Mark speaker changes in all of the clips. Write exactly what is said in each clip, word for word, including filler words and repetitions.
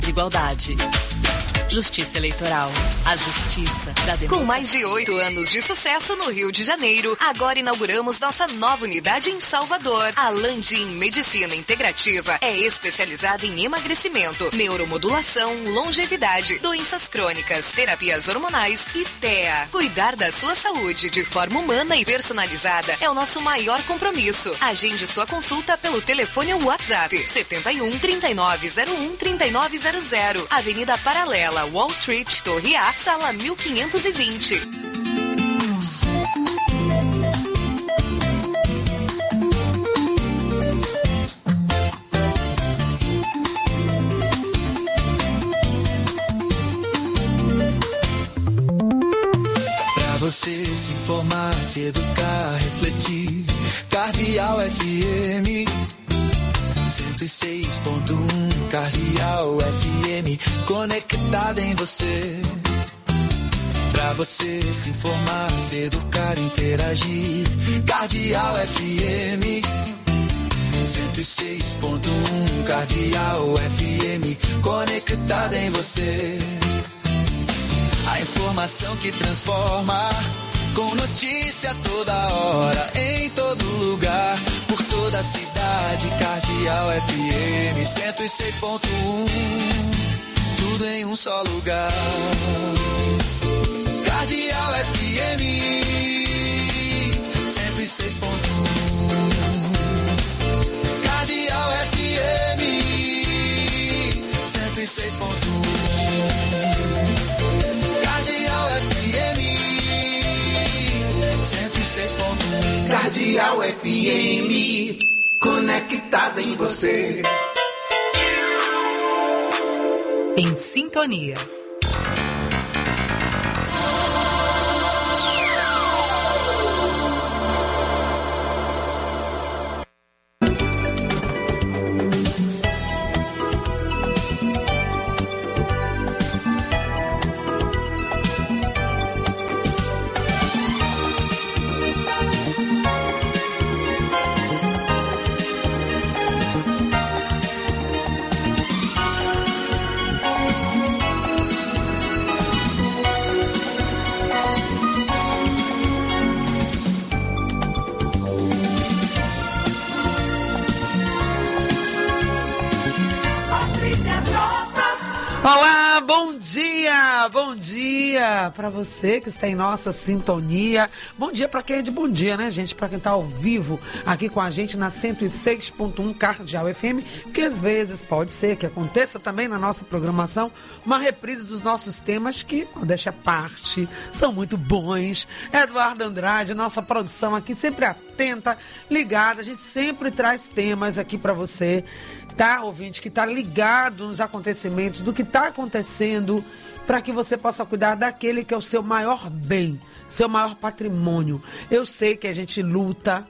Speaker 1: Desigualdade. Justiça Eleitoral. A justiça da democracia.
Speaker 2: Com mais de oito anos de sucesso no Rio de Janeiro, agora inauguramos nossa nova unidade em Salvador. A Landim Medicina Integrativa é especializada em emagrecimento, neuromodulação, longevidade, doenças crônicas, terapias hormonais e T E A. Cuidar da sua saúde de forma humana e personalizada é o nosso maior compromisso. Agende sua consulta pelo telefone ou WhatsApp setenta e um, trinta e nove zero um, trinta e nove zero zero, Avenida Paralela, Wall Street, Torre A, sala mil quinhentos e vinte.
Speaker 3: Pra você se informar, se educar, refletir, Cardeal F M cento e seis ponto um, Cardeal F M, conectada em você. Pra você se informar, se educar, interagir, Cardeal F M cento e seis ponto um, Cardeal F M, conectada em você. A informação que transforma, com notícia toda hora, em todo lugar, por toda a cidade. Cardeal F M cento e seis ponto um, tudo em um só lugar. Cardeal F M cento e seis ponto um, Cardeal F M cento e seis ponto um, Cardeal F M cento e seis ponto um,
Speaker 4: Cardeal F M, conectada em você.
Speaker 2: Em sintonia.
Speaker 5: Olá, bom dia, bom dia para você que está em nossa sintonia. Bom dia para quem é de bom dia, né, gente? Para quem está ao vivo aqui com a gente na cento e seis ponto um Cardeal F M, que às vezes pode ser que aconteça também na nossa programação uma reprise dos nossos temas que, deixa à parte, são muito bons. Eduardo Andrade, nossa produção aqui sempre atenta, ligada, a gente sempre traz temas aqui para você, tá, ouvinte, que está ligado nos acontecimentos, do que está acontecendo, para que você possa cuidar daquele que é o seu maior bem, seu maior patrimônio. Eu sei que a gente luta,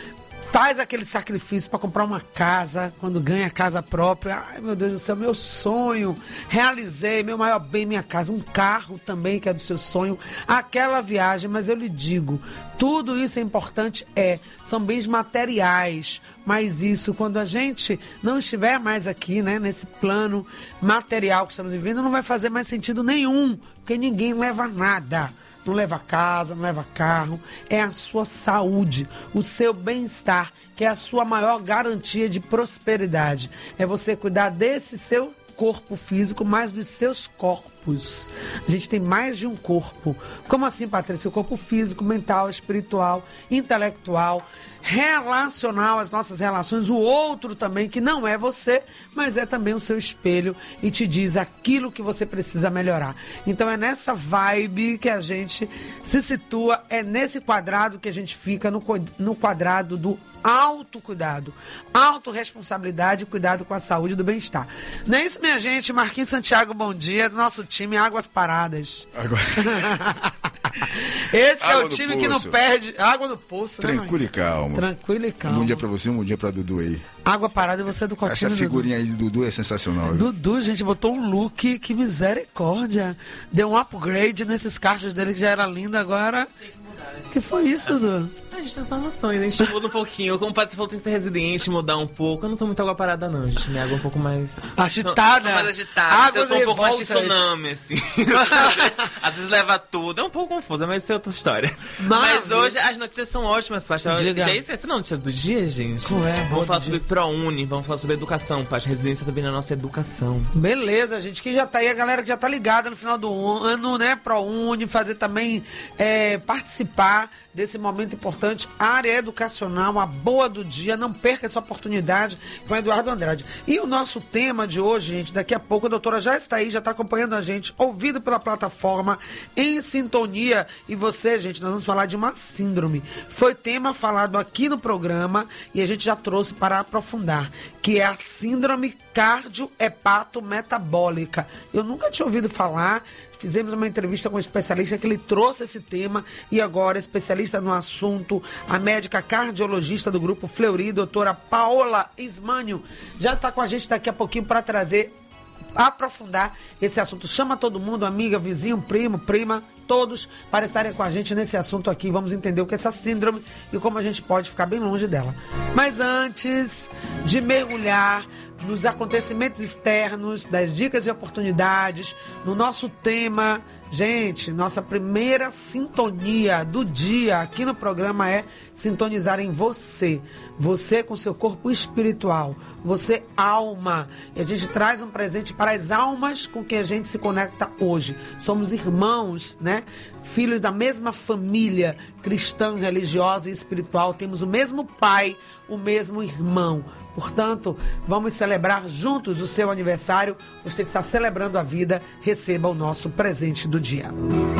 Speaker 5: faz aquele sacrifício para comprar uma casa, quando ganha a casa própria. Ai, meu Deus do céu, meu sonho, realizei, meu maior bem, minha casa, um carro também, que é do seu sonho, aquela viagem. Mas eu lhe digo, tudo isso é importante, é, são bens materiais, mas isso, quando a gente não estiver mais aqui, né, nesse plano material que estamos vivendo, não vai fazer mais sentido nenhum, porque ninguém leva nada. Não leva casa, não leva carro, é a sua saúde, o seu bem-estar, que é a sua maior garantia de prosperidade. É você cuidar desse seu corpo físico, mais dos seus corpos. A gente tem mais de um corpo. Como assim, Patrícia? O corpo físico, mental, espiritual, intelectual, relacional, as nossas relações, o outro também, que não é você, mas é também o seu espelho e te diz aquilo que você precisa melhorar. Então é nessa vibe que a gente se situa, é nesse quadrado que a gente fica, no, no quadrado do autocuidado, autorresponsabilidade e cuidado com a saúde e do bem-estar. Não é isso, minha gente? Marquinhos Santiago, bom dia, do nosso time Águas Paradas.
Speaker 6: Agora...
Speaker 5: Esse
Speaker 6: água
Speaker 5: é o time
Speaker 6: poço.
Speaker 5: Que não perde. Água no poço,
Speaker 6: Tranquilo
Speaker 5: né,
Speaker 6: e calmo.
Speaker 5: Tranquilo e calmo.
Speaker 6: Um bom dia pra você, um bom dia pra Dudu aí.
Speaker 5: Água Parada e você é do Cotinho.
Speaker 6: Essa figurinha aí de Dudu é sensacional. Viu?
Speaker 5: Dudu, gente, botou um look, que misericórdia. Deu um upgrade nesses cachos dele que já era lindo, agora... Tem que mudar. Que foi isso, Dudu?
Speaker 7: A gente tem só noções, a gente muda um pouquinho. Como pode ser, tem que ser resiliente, mudar um pouco. Eu não sou muito água parada, não, gente. Minha água é um pouco mais...
Speaker 5: Agitada.
Speaker 7: Sou mais agitada.
Speaker 5: Águas
Speaker 7: eu sou um pouco mais
Speaker 5: revoltas.
Speaker 7: tsunami, assim. Às vezes leva tudo. É um pouco confusa, mas isso é outra história.
Speaker 5: Maravilha.
Speaker 7: Mas hoje as notícias são ótimas, Paty.
Speaker 5: Diga.
Speaker 7: Já isso, essa não é a notícia do dia, gente?
Speaker 5: Como é? Boa
Speaker 7: Vamos falar
Speaker 5: do
Speaker 7: sobre
Speaker 5: dia.
Speaker 7: ProUni, vamos falar sobre educação, Paty. Resiliência também na nossa educação.
Speaker 5: Beleza, gente, que já tá aí, a galera que já tá ligada no final do ano, né, ProUni, fazer também, é, participar desse momento importante, área educacional, a boa do dia, não perca essa oportunidade com o Eduardo Andrade. E o nosso tema de hoje, gente, daqui a pouco a doutora já está aí, já está acompanhando a gente, ouvido pela plataforma, em sintonia. E você, gente, nós vamos falar de uma síndrome. Foi tema falado aqui no programa e a gente já trouxe para aprofundar, que é a síndrome cardiohepatometabólica. Eu nunca tinha ouvido falar. Fizemos uma entrevista com um especialista que ele trouxe esse tema e agora, especialista no assunto, a médica cardiologista do Grupo Fleury, doutora Paola Ismânio, já está com a gente daqui a pouquinho para trazer, aprofundar esse assunto. Chama todo mundo, amiga, vizinho, primo, prima, todos, para estarem com a gente nesse assunto aqui. Vamos entender o que é essa síndrome e como a gente pode ficar bem longe dela. Mas antes de mergulhar nos acontecimentos externos, das dicas e oportunidades, no nosso tema, gente, nossa primeira sintonia do dia aqui no programa é sintonizar em você. Você com seu corpo espiritual, você alma. E a gente traz um presente para as almas com quem a gente se conecta hoje. Somos irmãos, né? Filhos da mesma família cristã, religiosa e espiritual. Temos o mesmo pai, o mesmo irmão. Portanto, vamos celebrar juntos o seu aniversário. Você que está celebrando a vida, receba o nosso presente do dia.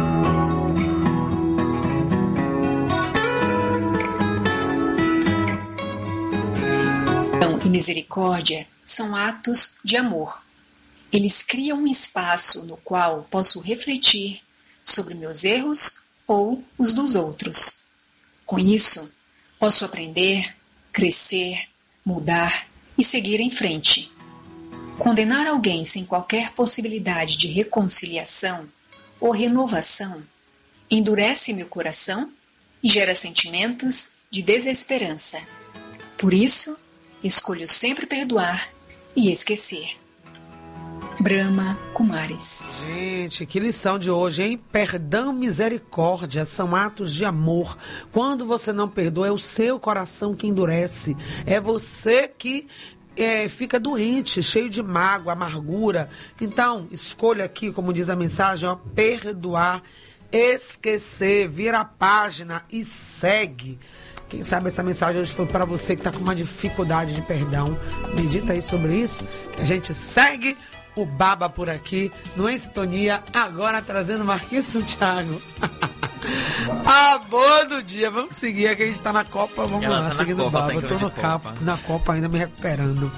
Speaker 8: Perdão e misericórdia são atos de amor. Eles criam um espaço no qual posso refletir sobre meus erros ou os dos outros. Com isso, posso aprender, crescer, mudar e seguir em frente. Condenar alguém sem qualquer possibilidade de reconciliação ou renovação endurece meu coração e gera sentimentos de desesperança. Por isso, escolho sempre perdoar e esquecer. Brahma Kumaris.
Speaker 5: Gente, que lição de hoje, hein? Perdão, misericórdia são atos de amor. Quando você não perdoa, é o seu coração que endurece. É você que é, fica doente, cheio de mágoa, amargura. Então, escolha aqui, como diz a mensagem, ó, perdoar, esquecer, vira a página e segue. Quem sabe essa mensagem hoje foi para você que está com uma dificuldade de perdão. Medita aí sobre isso, que a gente segue o Baba por aqui, no Em Sintonia, agora trazendo Marquinhos Santiago. A boa do dia. Vamos seguir aqui, a gente tá na Copa, vamos
Speaker 7: Ela
Speaker 5: lá,
Speaker 7: tá
Speaker 5: seguindo o
Speaker 7: Copa,
Speaker 5: Baba.
Speaker 7: tá
Speaker 5: Eu tô no
Speaker 7: Copa.
Speaker 5: Copa, na Copa ainda me recuperando.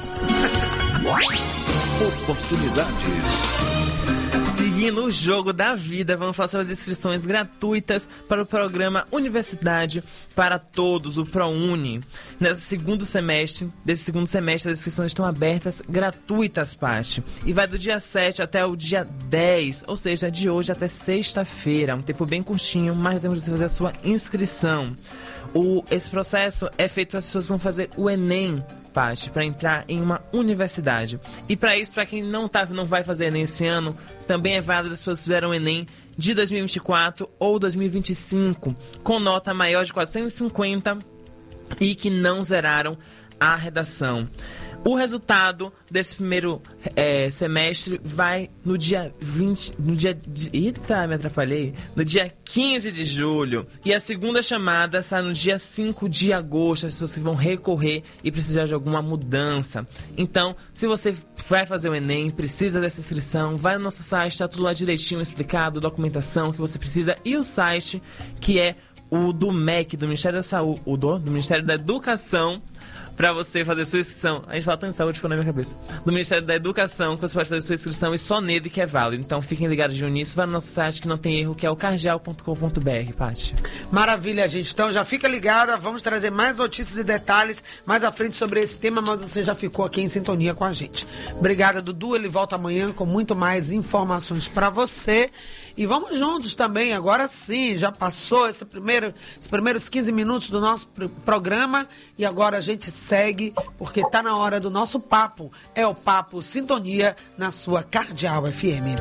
Speaker 6: Oportunidades.
Speaker 7: Seguindo o jogo da vida, vamos falar sobre as inscrições gratuitas para o programa Universidade para Todos, o ProUni. Nesse segundo semestre, desse segundo semestre, as inscrições estão abertas, gratuitas, Paty. E vai do dia sete até o dia dez, ou seja, de hoje até sexta-feira. Um tempo bem curtinho, mas temos que fazer a sua inscrição. O, esse processo é feito para as pessoas que vão fazer o Enem, Paty, para entrar em uma universidade. E para isso, para quem não, tá, não vai fazer Enem esse ano, também é válido as pessoas que fizeram o Enem de dois mil e vinte e quatro ou dois mil e vinte e cinco, com nota maior de quatrocentos e cinquenta e que não zeraram a redação. O resultado desse primeiro é, semestre vai no dia vinte... No dia... Eita, me atrapalhei. No dia quinze de julho. E a segunda chamada sai no dia cinco de agosto. As pessoas que vão recorrer e precisar de alguma mudança. Então, se você vai fazer o Enem, precisa dessa inscrição, vai no nosso site, tá tudo lá direitinho explicado, documentação que você precisa. E o site, que é o do M E C, do Ministério da Saúde, o do, do Ministério da Educação, para você fazer sua inscrição. A gente fala tanto de saúde, ficou na minha cabeça. Do Ministério da Educação, que você pode fazer sua inscrição e só nele que é válido. Então fiquem ligados nisso, vai no nosso site que não tem erro, que é o cardeal ponto com ponto b r, Paty.
Speaker 5: Maravilha, gente. Então já fica ligada, vamos trazer mais notícias e detalhes mais à frente sobre esse tema, mas você já ficou aqui em sintonia com a gente. Obrigada, Dudu. Ele volta amanhã com muito mais informações para você. E vamos juntos também, agora sim, já passou esse primeiro, esses primeiros quinze minutos do nosso pr- programa e agora a gente segue, porque está na hora do nosso papo. É o Papo Sintonia na sua Cardeal F M.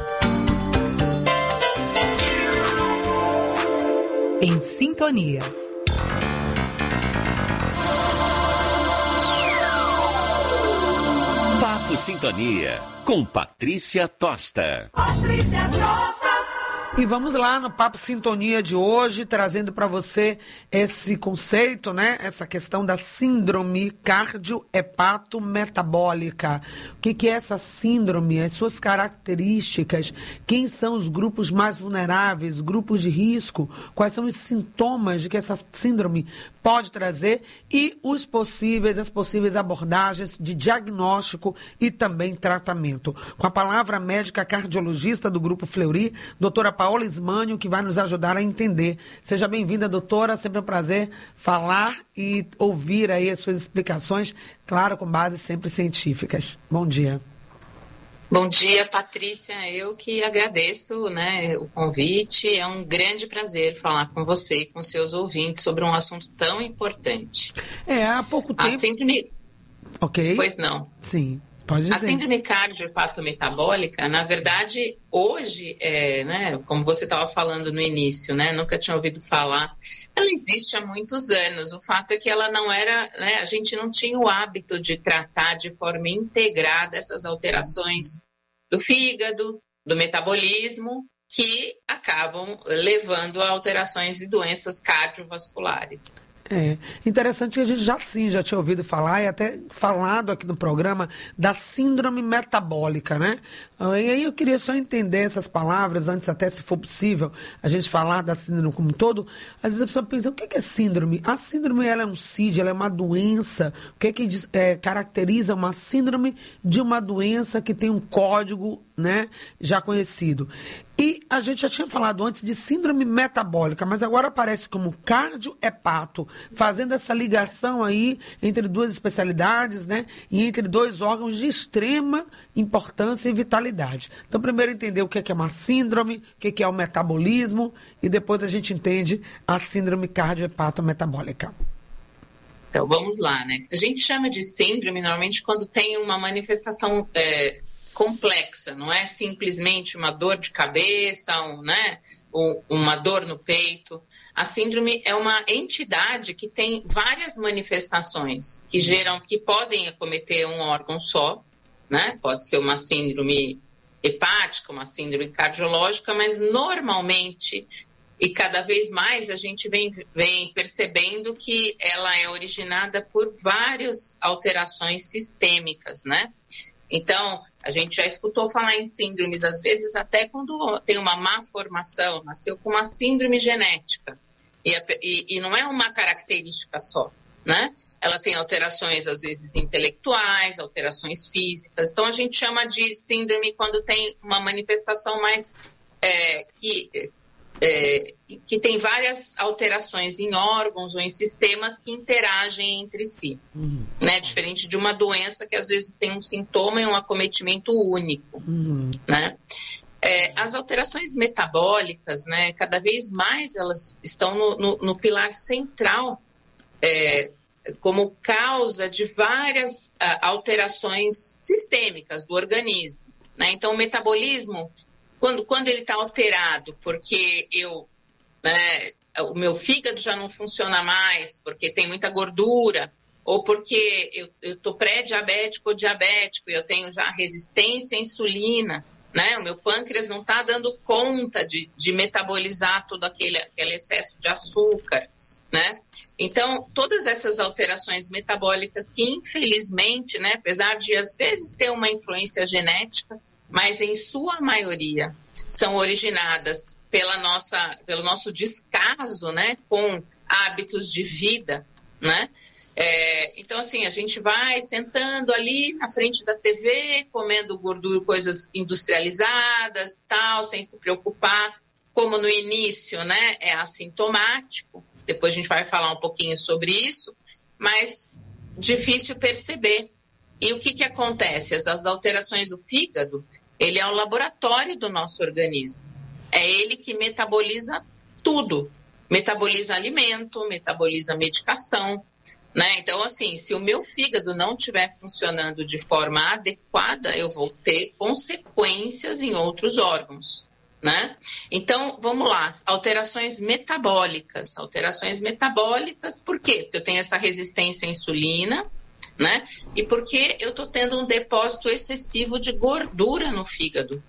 Speaker 2: Em sintonia.
Speaker 9: Papo Sintonia, com Patrícia Tosta.
Speaker 1: Patrícia Tosta.
Speaker 5: E vamos lá no Papo Sintonia de hoje, trazendo para você esse conceito, né? Essa questão da síndrome cardiohepatometabólica. O que, que é essa síndrome? As suas características, quem são os grupos mais vulneráveis, grupos de risco, quais são os sintomas de que essa síndrome pode trazer e os possíveis, as possíveis abordagens de diagnóstico e também tratamento. Com a palavra médica cardiologista do Grupo Fleury, doutora Paola Ismânio, que vai nos ajudar a entender. Seja bem-vinda, doutora. Sempre um prazer falar e ouvir aí as suas explicações, claro, com bases sempre científicas. Bom dia.
Speaker 10: Bom dia, Patrícia. Eu que agradeço, né, o convite. É um grande prazer falar com você e com seus ouvintes sobre um assunto tão importante.
Speaker 5: É, há pouco tempo...
Speaker 10: A síndrome...
Speaker 5: Ok.
Speaker 10: Pois não.
Speaker 5: Sim. Pode dizer.
Speaker 10: A síndrome cardiohepatometabólica, na verdade, hoje, é, né, como você estava falando no início, né, nunca tinha ouvido falar, ela existe há muitos anos. O fato é que ela não era, né, a gente não tinha o hábito de tratar de forma integrada essas alterações do fígado, do metabolismo, que acabam levando a alterações e doenças cardiovasculares.
Speaker 5: É, interessante que a gente já sim, já tinha ouvido falar e até falado aqui no programa da síndrome metabólica, né? E aí eu queria só entender essas palavras, antes até se for possível, a gente falar da síndrome como um todo. Às vezes a pessoa pensa, o que é síndrome? A síndrome, ela é um C I D, ela é uma doença. O que é que é, caracteriza uma síndrome de uma doença que tem um código, né, já conhecido? E a gente já tinha falado antes de síndrome metabólica, mas agora aparece como cardiohepato, fazendo essa ligação aí entre duas especialidades, né? E entre dois órgãos de extrema importância e vitalidade. Então, primeiro entender o que é uma síndrome, o que é o metabolismo, e depois a gente entende a síndrome cardiohepatometabólica.
Speaker 10: Então, vamos lá, né? A gente chama de síndrome normalmente quando tem uma manifestação... É... complexa, não é simplesmente uma dor de cabeça, um, né, ou uma dor no peito. A síndrome é uma entidade que tem várias manifestações que geram, que podem acometer um órgão só, né? Pode ser uma síndrome hepática, uma síndrome cardiológica, mas normalmente e cada vez mais a gente vem, vem percebendo que ela é originada por várias alterações sistêmicas, né? Então, a gente já escutou falar em síndromes, às vezes até quando tem uma má formação, nasceu com uma síndrome genética. E, e, e não é uma característica só, né? Ela tem alterações, às vezes, intelectuais, alterações físicas. Então, a gente chama de síndrome quando tem uma manifestação mais... É, que, é, que tem várias alterações em órgãos ou em sistemas que interagem entre si, uhum. né? Diferente de uma doença que às vezes tem um sintoma e um acometimento único, uhum. né? É, as alterações metabólicas, né? Cada vez mais elas estão no, no, no pilar central é, como causa de várias uh, alterações sistêmicas do organismo, né? Então, o metabolismo, quando, quando ele está alterado, porque eu, né, o meu fígado já não funciona mais, porque tem muita gordura, ou porque eu estou pré-diabético ou diabético, e eu tenho já resistência à insulina, né? O meu pâncreas não está dando conta de, de metabolizar todo aquele, aquele excesso de açúcar, né? Então, todas essas alterações metabólicas que, infelizmente, né, apesar de às vezes ter uma influência genética, mas em sua maioria são originadas pela nossa, pelo nosso descaso, né, com hábitos de vida, né? É, então, assim, a gente vai sentando ali na frente da T V, comendo gordura, coisas industrializadas, tal, sem se preocupar. Como no início, né, é assintomático, depois a gente vai falar um pouquinho sobre isso, mas difícil perceber. E o que, que acontece? As, as alterações do fígado, ele é o laboratório do nosso organismo. É ele que metaboliza tudo. Metaboliza alimento, metaboliza medicação, né? Então, assim, se o meu fígado não estiver funcionando de forma adequada, eu vou ter consequências em outros órgãos, né? Então, vamos lá, alterações metabólicas. Alterações metabólicas, por quê? Porque eu tenho essa resistência à insulina, né? E porque eu estou tendo um depósito excessivo de gordura no fígado,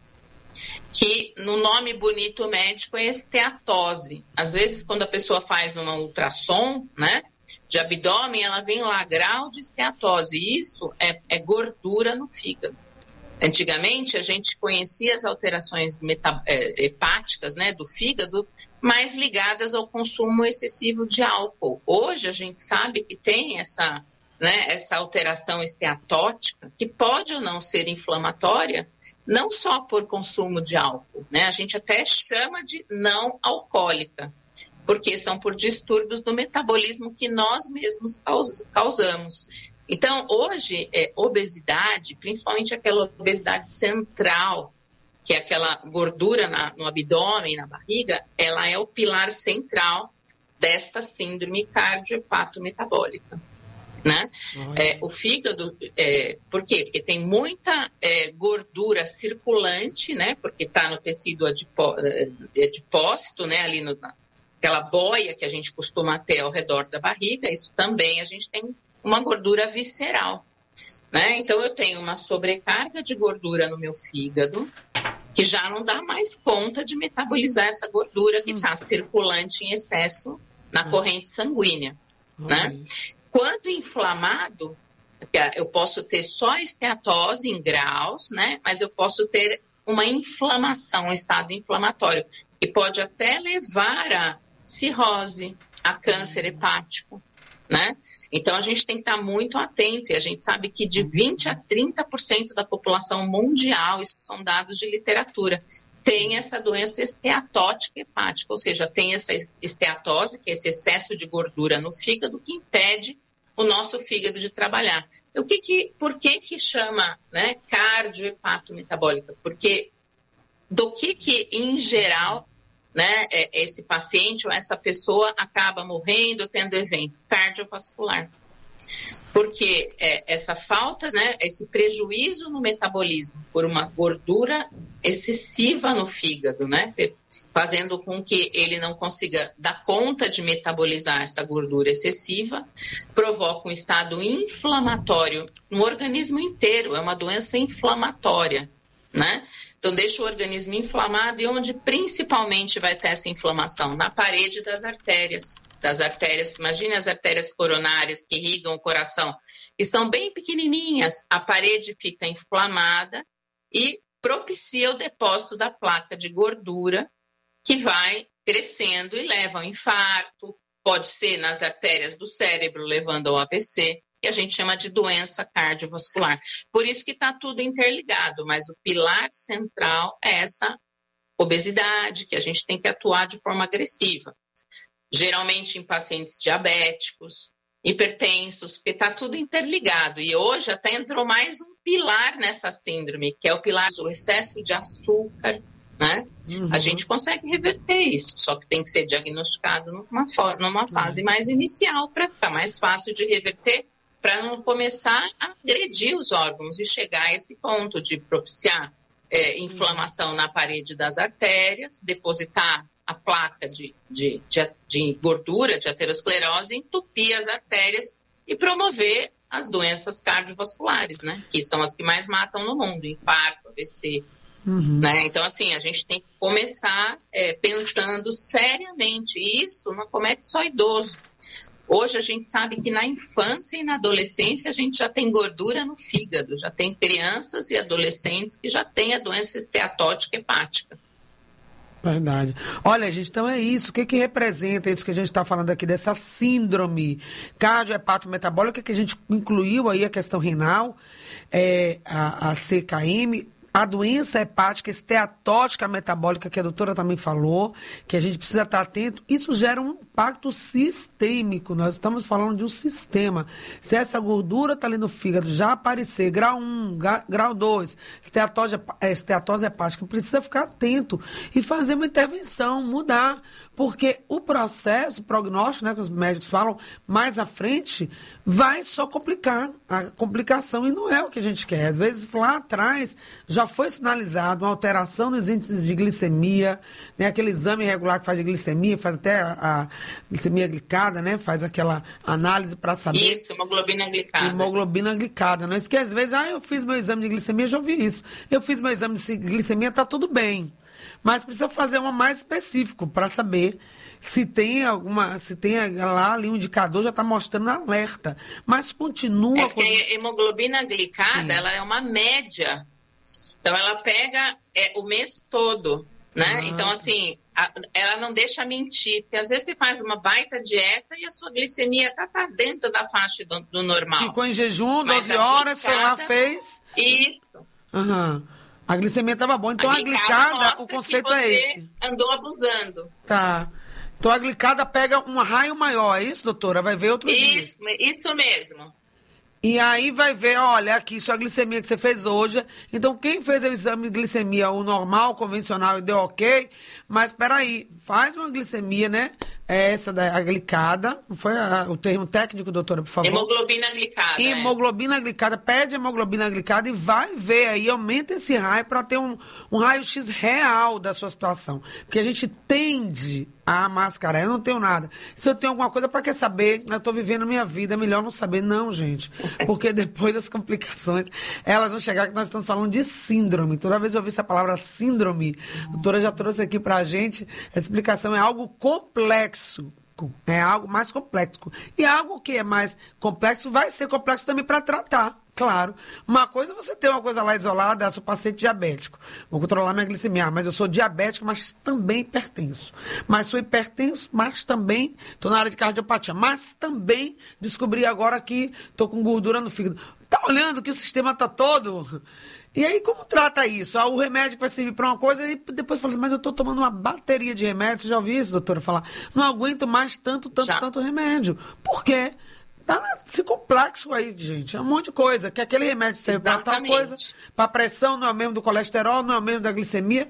Speaker 10: que no nome bonito médico é esteatose. Às vezes, quando a pessoa faz uma ultrassom, né, de abdômen, ela vem lá, grau de esteatose. Isso é, é gordura no fígado. Antigamente, a gente conhecia as alterações meta, é, hepáticas, né, do fígado, mais ligadas ao consumo excessivo de álcool. Hoje, a gente sabe que tem essa, né, essa alteração esteatótica, que pode ou não ser inflamatória, não só por consumo de álcool, né? A gente até chama de não alcoólica, porque são por distúrbios do metabolismo que nós mesmos causamos. Então, hoje, é, obesidade, principalmente aquela obesidade central, que é aquela gordura na, no abdômen, na barriga, ela é o pilar central desta síndrome cardiohepatometabólica, né? É, o fígado, é, por quê? Porque tem muita é, gordura circulante, né? Porque está no tecido adipó, adipócito, né? Ali no, naquela boia que a gente costuma ter ao redor da barriga. Isso também a gente tem uma gordura visceral, né? Então eu tenho uma sobrecarga de gordura no meu fígado, que já não dá mais conta de metabolizar essa gordura que está circulante em excesso na corrente sanguínea, né? Quando inflamado, eu posso ter só esteatose em graus, né? Mas eu posso ter uma inflamação, um estado inflamatório, que pode até levar a cirrose, a câncer hepático, né? Então, a gente tem que estar muito atento, e a gente sabe que de vinte a trinta por cento da população mundial, isso são dados de literatura, tem essa doença esteatótica hepática, ou seja, tem essa esteatose, que é esse excesso de gordura no fígado, que impede o nosso fígado de trabalhar. O que que, por que que chama, né, cardiohepatometabólica? Porque do que que, em geral, né, esse paciente ou essa pessoa acaba morrendo, tendo evento cardiovascular. Porque é, essa falta, né, esse prejuízo no metabolismo por uma gordura excessiva no fígado, né, fazendo com que ele não consiga dar conta de metabolizar essa gordura excessiva, provoca um estado inflamatório no organismo inteiro, é uma doença inflamatória, né? Então, deixa o organismo inflamado, e onde principalmente vai ter essa inflamação? Na parede das artérias. Das artérias, imagine as artérias coronárias que irrigam o coração, que são bem pequenininhas, a parede fica inflamada e propicia o depósito da placa de gordura, que vai crescendo e leva ao infarto, pode ser nas artérias do cérebro, levando ao A V C, que a gente chama de doença cardiovascular. Por isso que está tudo interligado, mas o pilar central é essa obesidade, que a gente tem que atuar de forma agressiva. Geralmente em pacientes diabéticos, hipertensos, porque está tudo interligado. E hoje até entrou mais um pilar nessa síndrome, que é o pilar do excesso de açúcar, né? Uhum. A gente consegue reverter isso, só que tem que ser diagnosticado numa, numa fase uhum. mais inicial, para ficar mais fácil de reverter, para não começar a agredir os órgãos e chegar a esse ponto de propiciar é, inflamação na parede das artérias, depositar a placa de, de, de, de gordura, de aterosclerose, entupir as artérias e promover as doenças cardiovasculares, né? Que são as que mais matam no mundo, infarto, A V C. Uhum. Né? Então, assim, a gente tem que começar é, pensando seriamente. E isso não comete só idoso. Hoje a gente sabe que na infância e na adolescência a gente já tem gordura no fígado, já tem crianças e adolescentes que já têm a doença esteatótica hepática.
Speaker 5: Verdade. Olha, gente, então é isso. O que que representa isso que a gente está falando aqui, dessa síndrome cardiohepatometabólica, que a gente incluiu aí a questão renal, é, a, a C K M, a doença hepática esteatótica metabólica, que a doutora também falou, que a gente precisa estar atento. Isso gera um impacto sistêmico. Nós estamos falando de um sistema. Se essa gordura está ali no fígado, já aparecer grau um, grau dois, esteatose, esteatose hepática, precisa ficar atento e fazer uma intervenção, mudar. Porque o processo, o prognóstico, né, que os médicos falam, mais à frente, vai só complicar a complicação, e não é o que a gente quer. Às vezes, lá atrás, já foi sinalizado uma alteração nos índices de glicemia, né, aquele exame regular que faz de glicemia, faz até a, a glicemia glicada, né, faz aquela análise para saber...
Speaker 10: Isso, hemoglobina glicada.
Speaker 5: Hemoglobina glicada. Não esquece, às vezes, ah, eu fiz meu exame de glicemia, já ouvi isso. Eu fiz meu exame de glicemia, está tudo bem. Mas precisa fazer uma mais específico para saber se tem alguma, se tem lá ali um indicador, já está mostrando alerta. Mas continua...
Speaker 10: É porque a hemoglobina glicada, Sim. ela é uma média. Então, ela pega é, o mês todo, né? Ah. Então, assim, a, ela não deixa mentir. Porque às vezes você faz uma baita dieta e a sua glicemia está tá dentro da faixa do, do normal.
Speaker 5: Ficou em jejum, doze horas, foi lá, fez...
Speaker 10: Isso.
Speaker 5: Aham. Uhum. A glicemia estava boa. Então, a, a glicada, o conceito é esse.
Speaker 10: Andou abusando.
Speaker 5: Tá. Então, a glicada pega um raio maior, é isso, doutora? Vai ver outros
Speaker 10: isso,
Speaker 5: dias.
Speaker 10: Isso mesmo.
Speaker 5: E aí vai ver, olha, aqui, isso é a glicemia que você fez hoje. Então, quem fez o exame de glicemia, o normal, o convencional, e deu ok, mas peraí, faz uma glicemia, né? Essa da a glicada, foi a, o termo técnico, doutora, por favor.
Speaker 10: Hemoglobina glicada.
Speaker 5: Hemoglobina é. glicada, pede hemoglobina glicada e vai ver aí, aumenta esse raio para ter um, um raio-x real da sua situação. Porque a gente tende a mascarar. Eu não tenho nada. Se eu tenho alguma coisa, para que saber? Eu estou vivendo a minha vida, é melhor não saber. Não, gente. Porque depois das complicações, elas vão chegar, que nós estamos falando de síndrome. Toda vez que eu ouvi essa palavra síndrome, a doutora já trouxe aqui para a gente, a explicação é algo complexo. É algo mais complexo. E algo que é mais complexo vai ser complexo também para tratar. Claro. Uma coisa é você ter uma coisa lá isolada, eu sou paciente diabético. Vou controlar minha glicemia. Ah, mas eu sou diabético, mas também hipertenso. Mas sou hipertenso, mas também estou na área de cardiopatia. Mas também descobri agora que estou com gordura no fígado. Tá olhando que o sistema está todo... E aí, como trata isso? Ah, o remédio vai servir para uma coisa e depois fala assim, mas eu estou tomando uma bateria de remédios. Você já ouviu isso, doutora, falar? Não aguento mais tanto, tanto, já. tanto remédio. Por quê? Tá nesse complexo aí, gente. É um monte de coisa. Que aquele remédio serve para tal coisa, para pressão, não é o mesmo do colesterol, não é o mesmo da glicemia.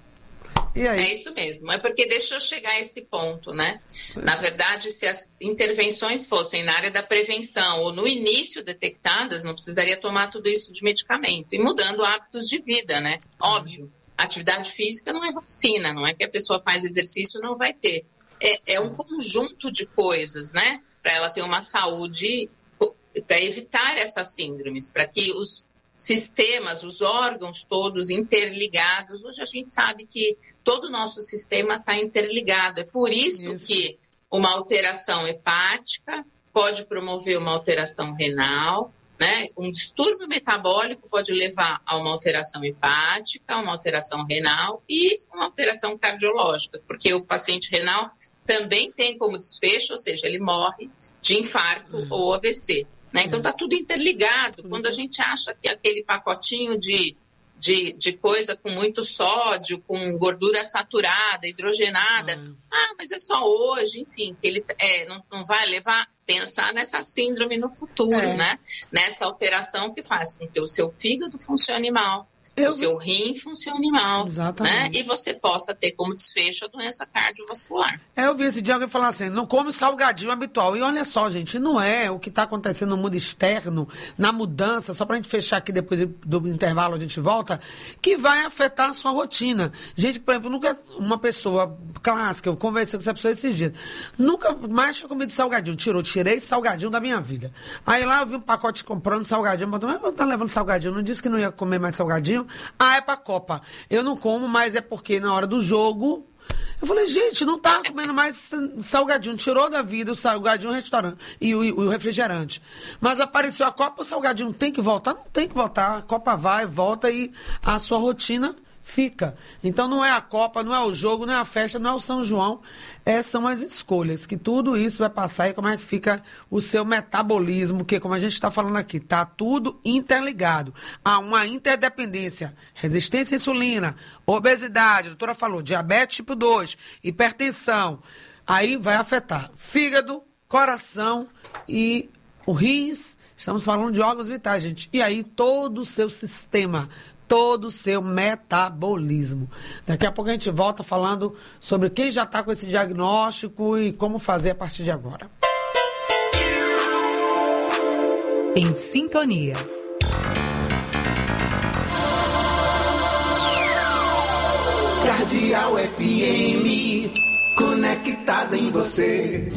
Speaker 5: E aí?
Speaker 10: É isso mesmo. É porque deixa eu chegar a esse ponto, né? Na verdade, se as intervenções fossem na área da prevenção ou no início detectadas, não precisaria tomar tudo isso de medicamento. E mudando hábitos de vida, né? Óbvio. Atividade física não é vacina, não é que a pessoa faz exercício e não vai ter. É, é um conjunto de coisas, né? Para ela ter uma saúde, para evitar essas síndromes, para que os sistemas, os órgãos todos interligados. Hoje a gente sabe que todo o nosso sistema está interligado. É por isso, isso que uma alteração hepática pode promover uma alteração renal, né? Um distúrbio metabólico pode levar a uma alteração hepática, uma alteração renal e uma alteração cardiológica, porque o paciente renal também tem como desfecho, ou seja, ele morre de infarto uhum. ou A V C. Né? Então, está tudo interligado. Quando a gente acha que aquele pacotinho de, de, de coisa com muito sódio, com gordura saturada, hidrogenada, uhum. ah, mas é só hoje, enfim, que ele é, não, não vai levar a pensar nessa síndrome no futuro, é. né? Nessa alteração que faz com que o seu fígado funcione mal, Eu... o seu rim funcione mal, né? E você possa ter como desfecho a doença cardiovascular.
Speaker 5: É, eu vi esse dia alguém falar assim, não come salgadinho habitual. E olha só, gente, não é o que está acontecendo no mundo externo, na mudança, só para a gente fechar aqui depois do intervalo a gente volta, que vai afetar a sua rotina. Gente, por exemplo, nunca uma pessoa clássica, eu conversei com essa pessoa esses dias, nunca mais tinha comido salgadinho. Tirou, tirei salgadinho da minha vida. Aí lá eu vi um pacote comprando salgadinho, mas eu tá levando salgadinho, não disse que não ia comer mais salgadinho. Ah, é pra Copa. Eu não como, mas é porque na hora do jogo... Eu falei, gente, não tá comendo mais salgadinho. Tirou da vida o salgadinho, o restaurante e o, o refrigerante. Mas apareceu a Copa, o salgadinho tem que voltar? Não tem que voltar. A Copa vai, volta e a sua rotina fica. Então não é a Copa, não é o jogo, não é a festa, não é o São João, é, são as escolhas, que tudo isso vai passar e como é que fica o seu metabolismo, que como a gente está falando aqui, está tudo interligado. Há uma interdependência, resistência à insulina, obesidade, a doutora falou, diabetes tipo dois, hipertensão, aí vai afetar fígado, coração e o rins, estamos falando de órgãos vitais, gente, e aí todo o seu sistema, todo o seu metabolismo. Daqui a pouco a gente volta falando sobre quem já está com esse diagnóstico e como fazer a partir de agora.
Speaker 2: Em sintonia.
Speaker 4: Cardeal F M, conectada em você.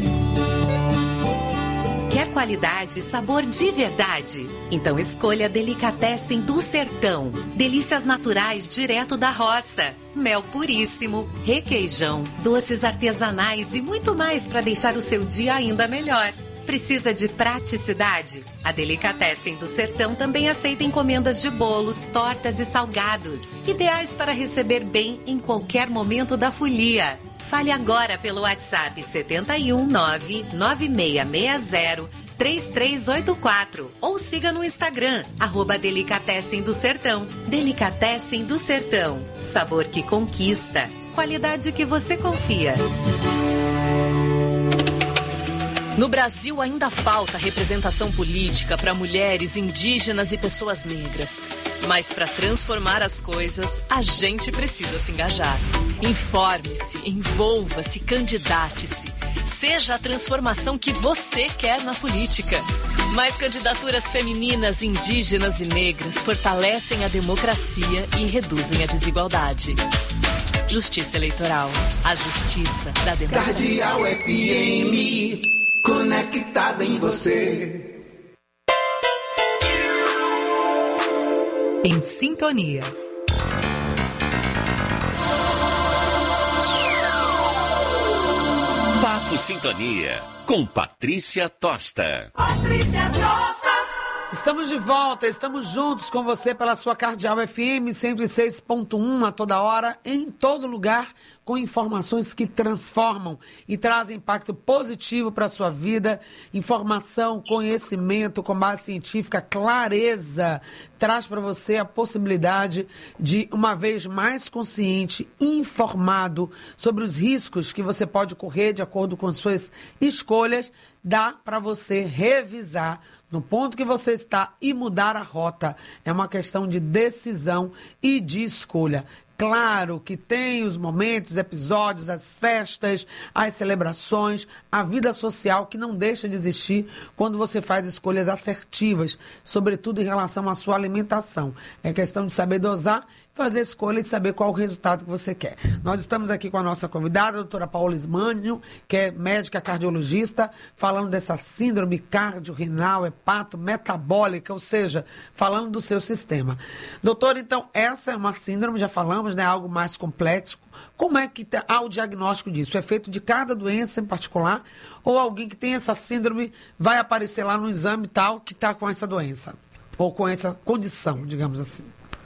Speaker 11: Quer qualidade e sabor de verdade? Então escolha Delicatessen do Sertão. Delícias naturais direto da roça. Mel puríssimo, requeijão, doces artesanais e muito mais para deixar o seu dia ainda melhor. Precisa de praticidade? A Delicatessen do Sertão também aceita encomendas de bolos, tortas e salgados. Ideais para receber bem em qualquer momento da folia. Fale agora pelo WhatsApp sete um nove nove seis seis zero três três oito quatro ou siga no Instagram, arroba Delicatessen do Sertão. Delicatessen do Sertão. Sabor que conquista. Qualidade que você confia.
Speaker 1: No Brasil ainda falta representação política para mulheres, indígenas e pessoas negras. Mas para transformar as coisas, a gente precisa se engajar. Informe-se, envolva-se, candidate-se. Seja a transformação que você quer na política. Mais candidaturas femininas, indígenas e negras fortalecem a democracia e reduzem a desigualdade. Justiça Eleitoral. A justiça da democracia.
Speaker 4: Cardeal F M, conectada em você.
Speaker 2: Em sintonia.
Speaker 9: Papo Sintonia, com Patrícia Tosta.
Speaker 5: Patrícia Tosta. Estamos de volta, estamos juntos com você pela sua Cardeal F M cento e seis ponto um a toda hora, em todo lugar, com informações que transformam e trazem impacto positivo para a sua vida. Informação, conhecimento com base científica, clareza, traz para você a possibilidade de, uma vez mais consciente, informado sobre os riscos que você pode correr de acordo com suas escolhas, dá para você revisar no ponto que você está e mudar a rota. É uma questão de decisão e de escolha. Claro que tem os momentos, episódios, as festas, as celebrações, a vida social que não deixa de existir quando você faz escolhas assertivas, sobretudo em relação à sua alimentação. É questão de saber dosar, fazer escolha e saber qual o resultado que você quer. Nós estamos aqui com a nossa convidada, a doutora Paola Ismânio, que é médica cardiologista, falando dessa síndrome cardiorrenal, hepato, metabólica, ou seja, falando do seu sistema. Doutora, então, essa é uma síndrome, já falamos, né, algo mais complexo. Como é que há o diagnóstico disso? É feito de cada doença em particular? Ou alguém que tem essa síndrome vai aparecer lá no exame tal que está com essa doença? Ou com essa condição, digamos assim?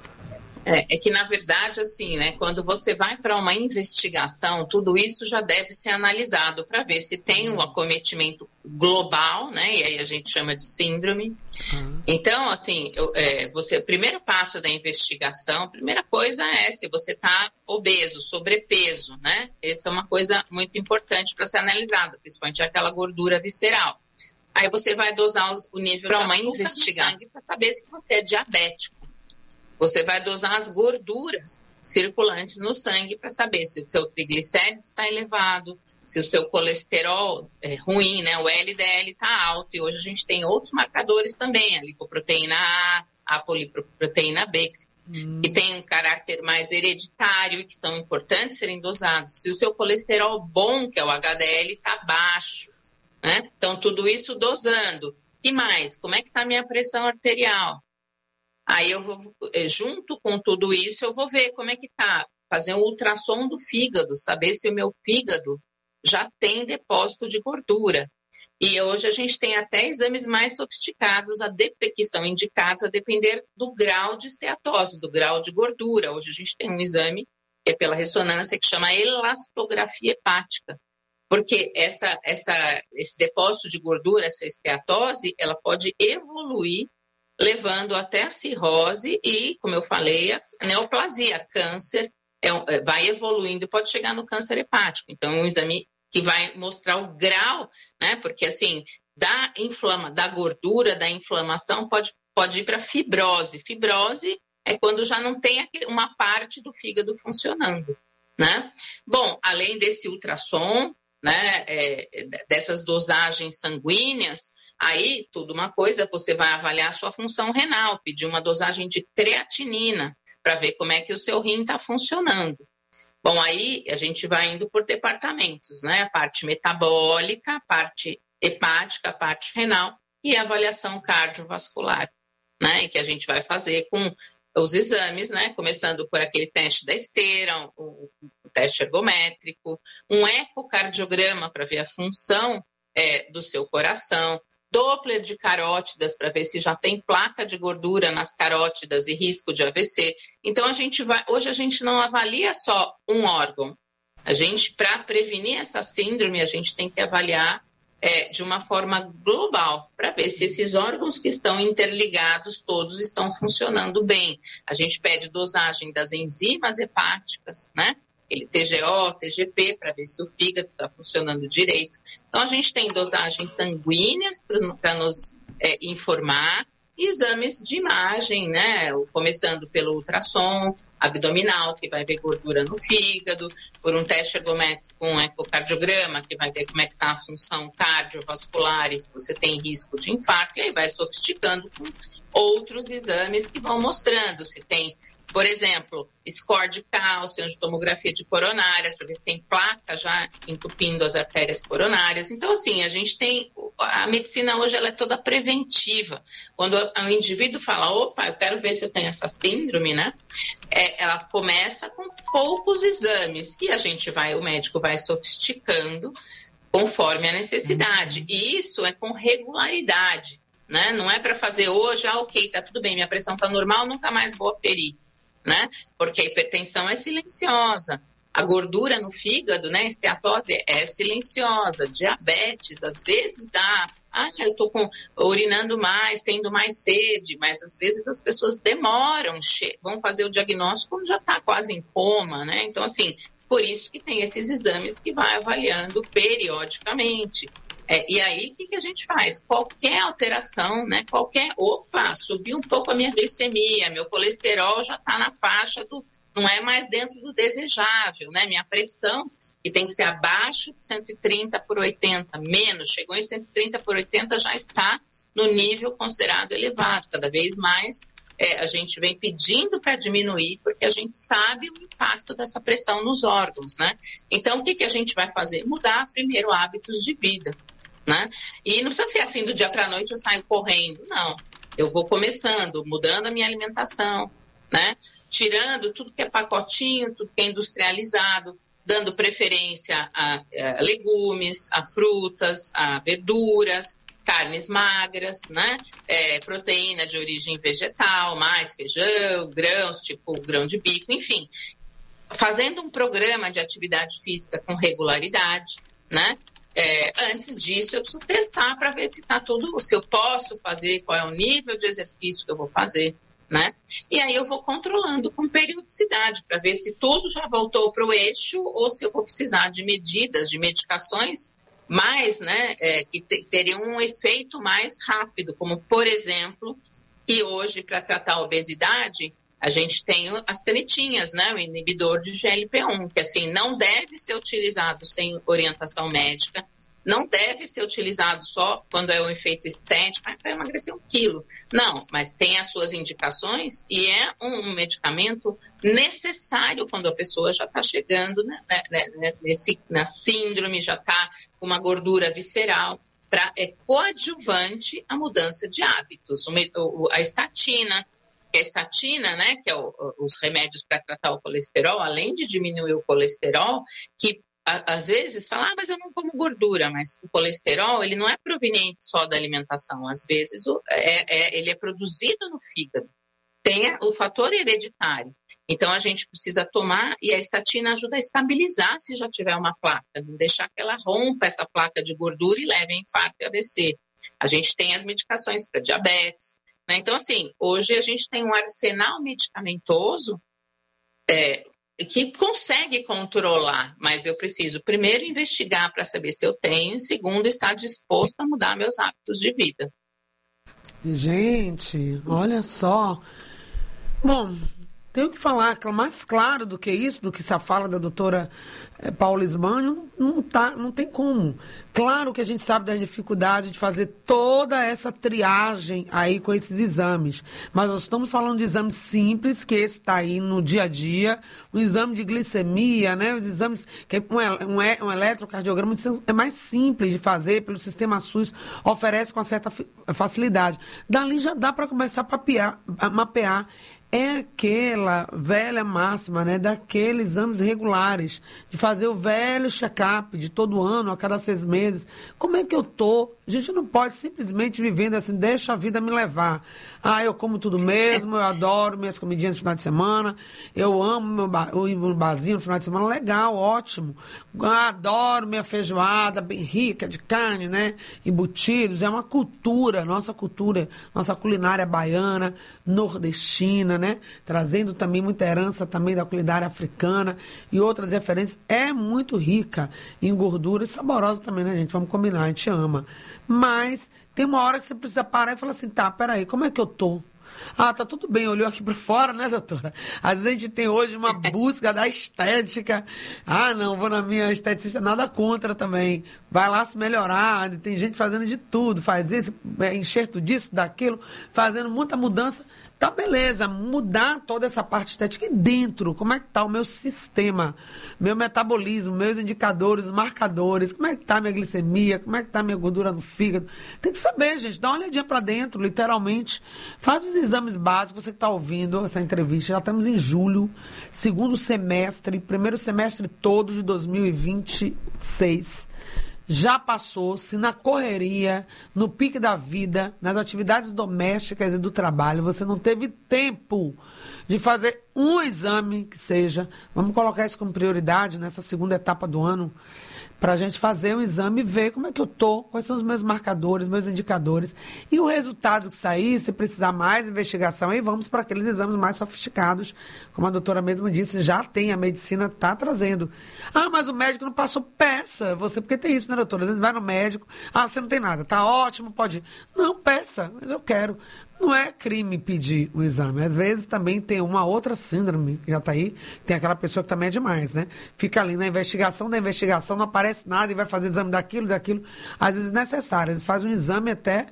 Speaker 10: É, é que, na verdade, assim, né, quando você vai para uma investigação, tudo isso já deve ser analisado para ver se tem um acometimento global, né, e aí a gente chama de síndrome. Uhum. Então, assim, eu, é, você, o primeiro passo da investigação, a primeira coisa é se você está obeso, sobrepeso, né, essa é uma coisa muito importante para ser analisada, principalmente aquela gordura visceral. Aí você vai dosar os, o nível de açúcar no sangue para saber se você é diabético. Você vai dosar as gorduras circulantes no sangue para saber se o seu triglicérides está elevado, se o seu colesterol é ruim, né? O L D L está alto. E hoje a gente tem outros marcadores também, a lipoproteína A, a poliproteína B, hum. que tem um caráter mais hereditário e que são importantes serem dosados. Se o seu colesterol bom, que é o H D L, está baixo, né? Então, tudo isso dosando. E mais, como é que está a minha pressão arterial? Aí eu vou, junto com tudo isso, eu vou ver como é que tá, fazer um ultrassom do fígado, saber se o meu fígado já tem depósito de gordura. E hoje a gente tem até exames mais sofisticados a de, que são indicados a depender do grau de esteatose, do grau de gordura. Hoje a gente tem um exame que é pela ressonância que chama elastografia hepática, porque essa, essa, esse depósito de gordura, essa esteatose, ela pode evoluir levando até a cirrose e, como eu falei, a neoplasia, câncer, é, vai evoluindo e pode chegar no câncer hepático. Então, é um exame que vai mostrar o grau, né? Porque, assim, da inflama, da gordura, da inflamação, pode, pode ir para fibrose. Fibrose é quando já não tem uma parte do fígado funcionando, né? Bom, além desse ultrassom, né, é, dessas dosagens sanguíneas, aí, tudo uma coisa, você vai avaliar a sua função renal, pedir uma dosagem de creatinina para ver como é que o seu rim está funcionando. Bom, aí a gente vai indo por departamentos, né? A parte metabólica, a parte hepática, a parte renal e a avaliação cardiovascular, né? Que a gente vai fazer com os exames, né? Começando por aquele teste da esteira, o, o teste ergométrico, um ecocardiograma para ver a função é, do seu coração, Doppler de carótidas para ver se já tem placa de gordura nas carótidas e risco de A V C. Então, a gente vai, hoje a gente não avalia só um órgão. A gente, para prevenir essa síndrome, a gente tem que avaliar é, de uma forma global, para ver se esses órgãos que estão interligados todos estão funcionando bem. A gente pede dosagem das enzimas hepáticas, né? T G O, T G P, para ver se o fígado está funcionando direito. Então, a gente tem dosagens sanguíneas para nos é, informar, e exames de imagem, né? Começando pelo ultrassom abdominal, que vai ver gordura no fígado, por um teste ergométrico, um ecocardiograma, que vai ver como é que está a função cardiovascular e se você tem risco de infarto, e aí vai sofisticando com outros exames que vão mostrando se tem, por exemplo, score de cálcio, angiotomografia de coronárias, para ver se tem placa já entupindo as artérias coronárias. Então, assim, a gente tem... A medicina hoje ela é toda preventiva. Quando o indivíduo fala, opa, eu quero ver se eu tenho essa síndrome, né? É, ela começa com poucos exames e a gente vai, o médico vai sofisticando conforme a necessidade. E isso é com regularidade, né? Não é para fazer hoje, ah, ok, tá tudo bem, minha pressão tá normal, nunca mais vou aferir. Né? Porque a hipertensão é silenciosa, a gordura no fígado, né, esteatose é silenciosa, diabetes, às vezes dá, ah, eu estou urinando mais, tendo mais sede, mas às vezes as pessoas demoram, vão fazer o diagnóstico quando já está quase em coma, né? Então, assim, por isso que tem esses exames que vai avaliando periodicamente. É, e aí, o que, que a gente faz? Qualquer alteração, né? Qualquer, opa, subiu um pouco a minha glicemia, meu colesterol já está na faixa do, não é mais dentro do desejável, né? Minha pressão, que tem que ser abaixo de cento e trinta por oitenta, menos, chegou em cento e trinta por oitenta, já está no nível considerado elevado. Cada vez mais é, a gente vem pedindo para diminuir, porque a gente sabe o impacto dessa pressão nos órgãos, né? Então, o que, que a gente vai fazer? Mudar primeiro hábitos de vida. Né? E não precisa ser assim, do dia para a noite eu saio correndo, não. Eu vou começando, mudando a minha alimentação, né? Tirando tudo que é pacotinho, tudo que é industrializado, dando preferência a, a legumes, a frutas, a verduras, carnes magras, né? É, proteína de origem vegetal, mais feijão, grãos, tipo grão de bico, enfim. Fazendo um programa de atividade física com regularidade, né? É, antes disso, eu preciso testar para ver se está tudo, se eu posso fazer, qual é o nível de exercício que eu vou fazer, né? E aí eu vou controlando com periodicidade para ver se tudo já voltou para o eixo ou se eu vou precisar de medidas, de medicações mais, né, é, que te, teriam um efeito mais rápido, como, por exemplo, que hoje, para tratar a obesidade, a gente tem as canetinhas, né, o inibidor de G L P um, que assim não deve ser utilizado sem orientação médica, não deve ser utilizado só quando é um efeito estético, para emagrecer um quilo. Não, mas tem as suas indicações e é um medicamento necessário quando a pessoa já está chegando, né, né, nesse, na síndrome, já está com uma gordura visceral, pra, é coadjuvante à mudança de hábitos. O, a estatina, que a estatina, né, que é o, os remédios para tratar o colesterol, além de diminuir o colesterol, que a, às vezes fala, ah, mas eu não como gordura, mas o colesterol, ele não é proveniente só da alimentação, às vezes o, é, é, ele é produzido no fígado, tem o fator hereditário. Então, a gente precisa tomar, e a estatina ajuda a estabilizar se já tiver uma placa, não deixar que ela rompa essa placa de gordura e leve a infarto e A V C. A gente tem as medicações para diabetes, né? Então, assim, hoje a gente tem um arsenal medicamentoso é, que consegue controlar, mas eu preciso, primeiro, investigar para saber se eu tenho, e segundo, estar disposto a mudar meus hábitos de vida.
Speaker 5: Gente, olha só. Bom, tenho que falar, mais claro do que isso, do que essa fala da doutora eh, Paula Ismânio, não, não, tá, não tem como. Claro que a gente sabe das dificuldades de fazer toda essa triagem aí com esses exames, mas nós estamos falando de exames simples, que esse está aí no dia a dia, o exame de glicemia, né, os exames, que um, um, um eletrocardiograma é mais simples de fazer, pelo sistema SUS, oferece com uma certa facilidade. Dali já dá para começar a, papear, a mapear. É aquela velha máxima, né, daqueles exames regulares, de fazer o velho check-up de todo ano, a cada seis meses. Como é que eu tô? A gente não pode simplesmente vivendo assim, deixa a vida me levar. Ah, eu como tudo mesmo, eu adoro minhas comidinhas no final de semana, eu amo meu bar, eu ir no barzinho no final de semana, legal, ótimo. Adoro minha feijoada bem rica de carne, né, embutidos, é uma cultura, nossa cultura, nossa culinária baiana, nordestina, né, trazendo também muita herança também da culinária africana e outras referências, é muito rica em gordura e saborosa também, né, gente? Vamos combinar, a gente ama. Mas tem uma hora que você precisa parar e falar assim, tá, peraí, como é que eu tô? Ah, tá tudo bem, olhou aqui para fora, né, doutora? Às vezes a gente tem hoje uma busca da estética. Ah, não, vou na minha esteticista, nada contra também. Vai lá se melhorar, tem gente fazendo de tudo, faz isso, enxerto disso, daquilo, fazendo muita mudança. Tá, beleza, mudar toda essa parte estética e dentro, como é que tá o meu sistema, meu metabolismo, meus indicadores, marcadores, como é que tá a minha glicemia, como é que tá a minha gordura no fígado. Tem que saber, gente, dá uma olhadinha para dentro, literalmente. Faz os exames básicos, você que está ouvindo essa entrevista, já estamos em julho, segundo semestre, primeiro semestre todo de dois mil e vinte e seis. Já passou, se na correria, no pique da vida, nas atividades domésticas e do trabalho, você não teve tempo de fazer um exame que seja, vamos colocar isso como prioridade nessa segunda etapa do ano, para a gente fazer um exame e ver como é que eu tô, quais são os meus marcadores, meus indicadores. E o resultado que sair, se precisar mais investigação, aí vamos para aqueles exames mais sofisticados, como a doutora mesmo disse, já tem, a medicina está trazendo. Ah, mas o médico não passou, peça. Você, porque tem isso, né, doutora? Às vezes vai no médico, ah, você não tem nada, tá ótimo, pode ir. Não, peça, mas eu quero. Não é crime pedir o exame. Às vezes também tem uma outra síndrome que já está aí. Tem aquela pessoa que também é demais, né? Fica ali na investigação da investigação, não aparece nada e vai fazer exame daquilo, daquilo. Às vezes necessário. Às vezes faz um exame até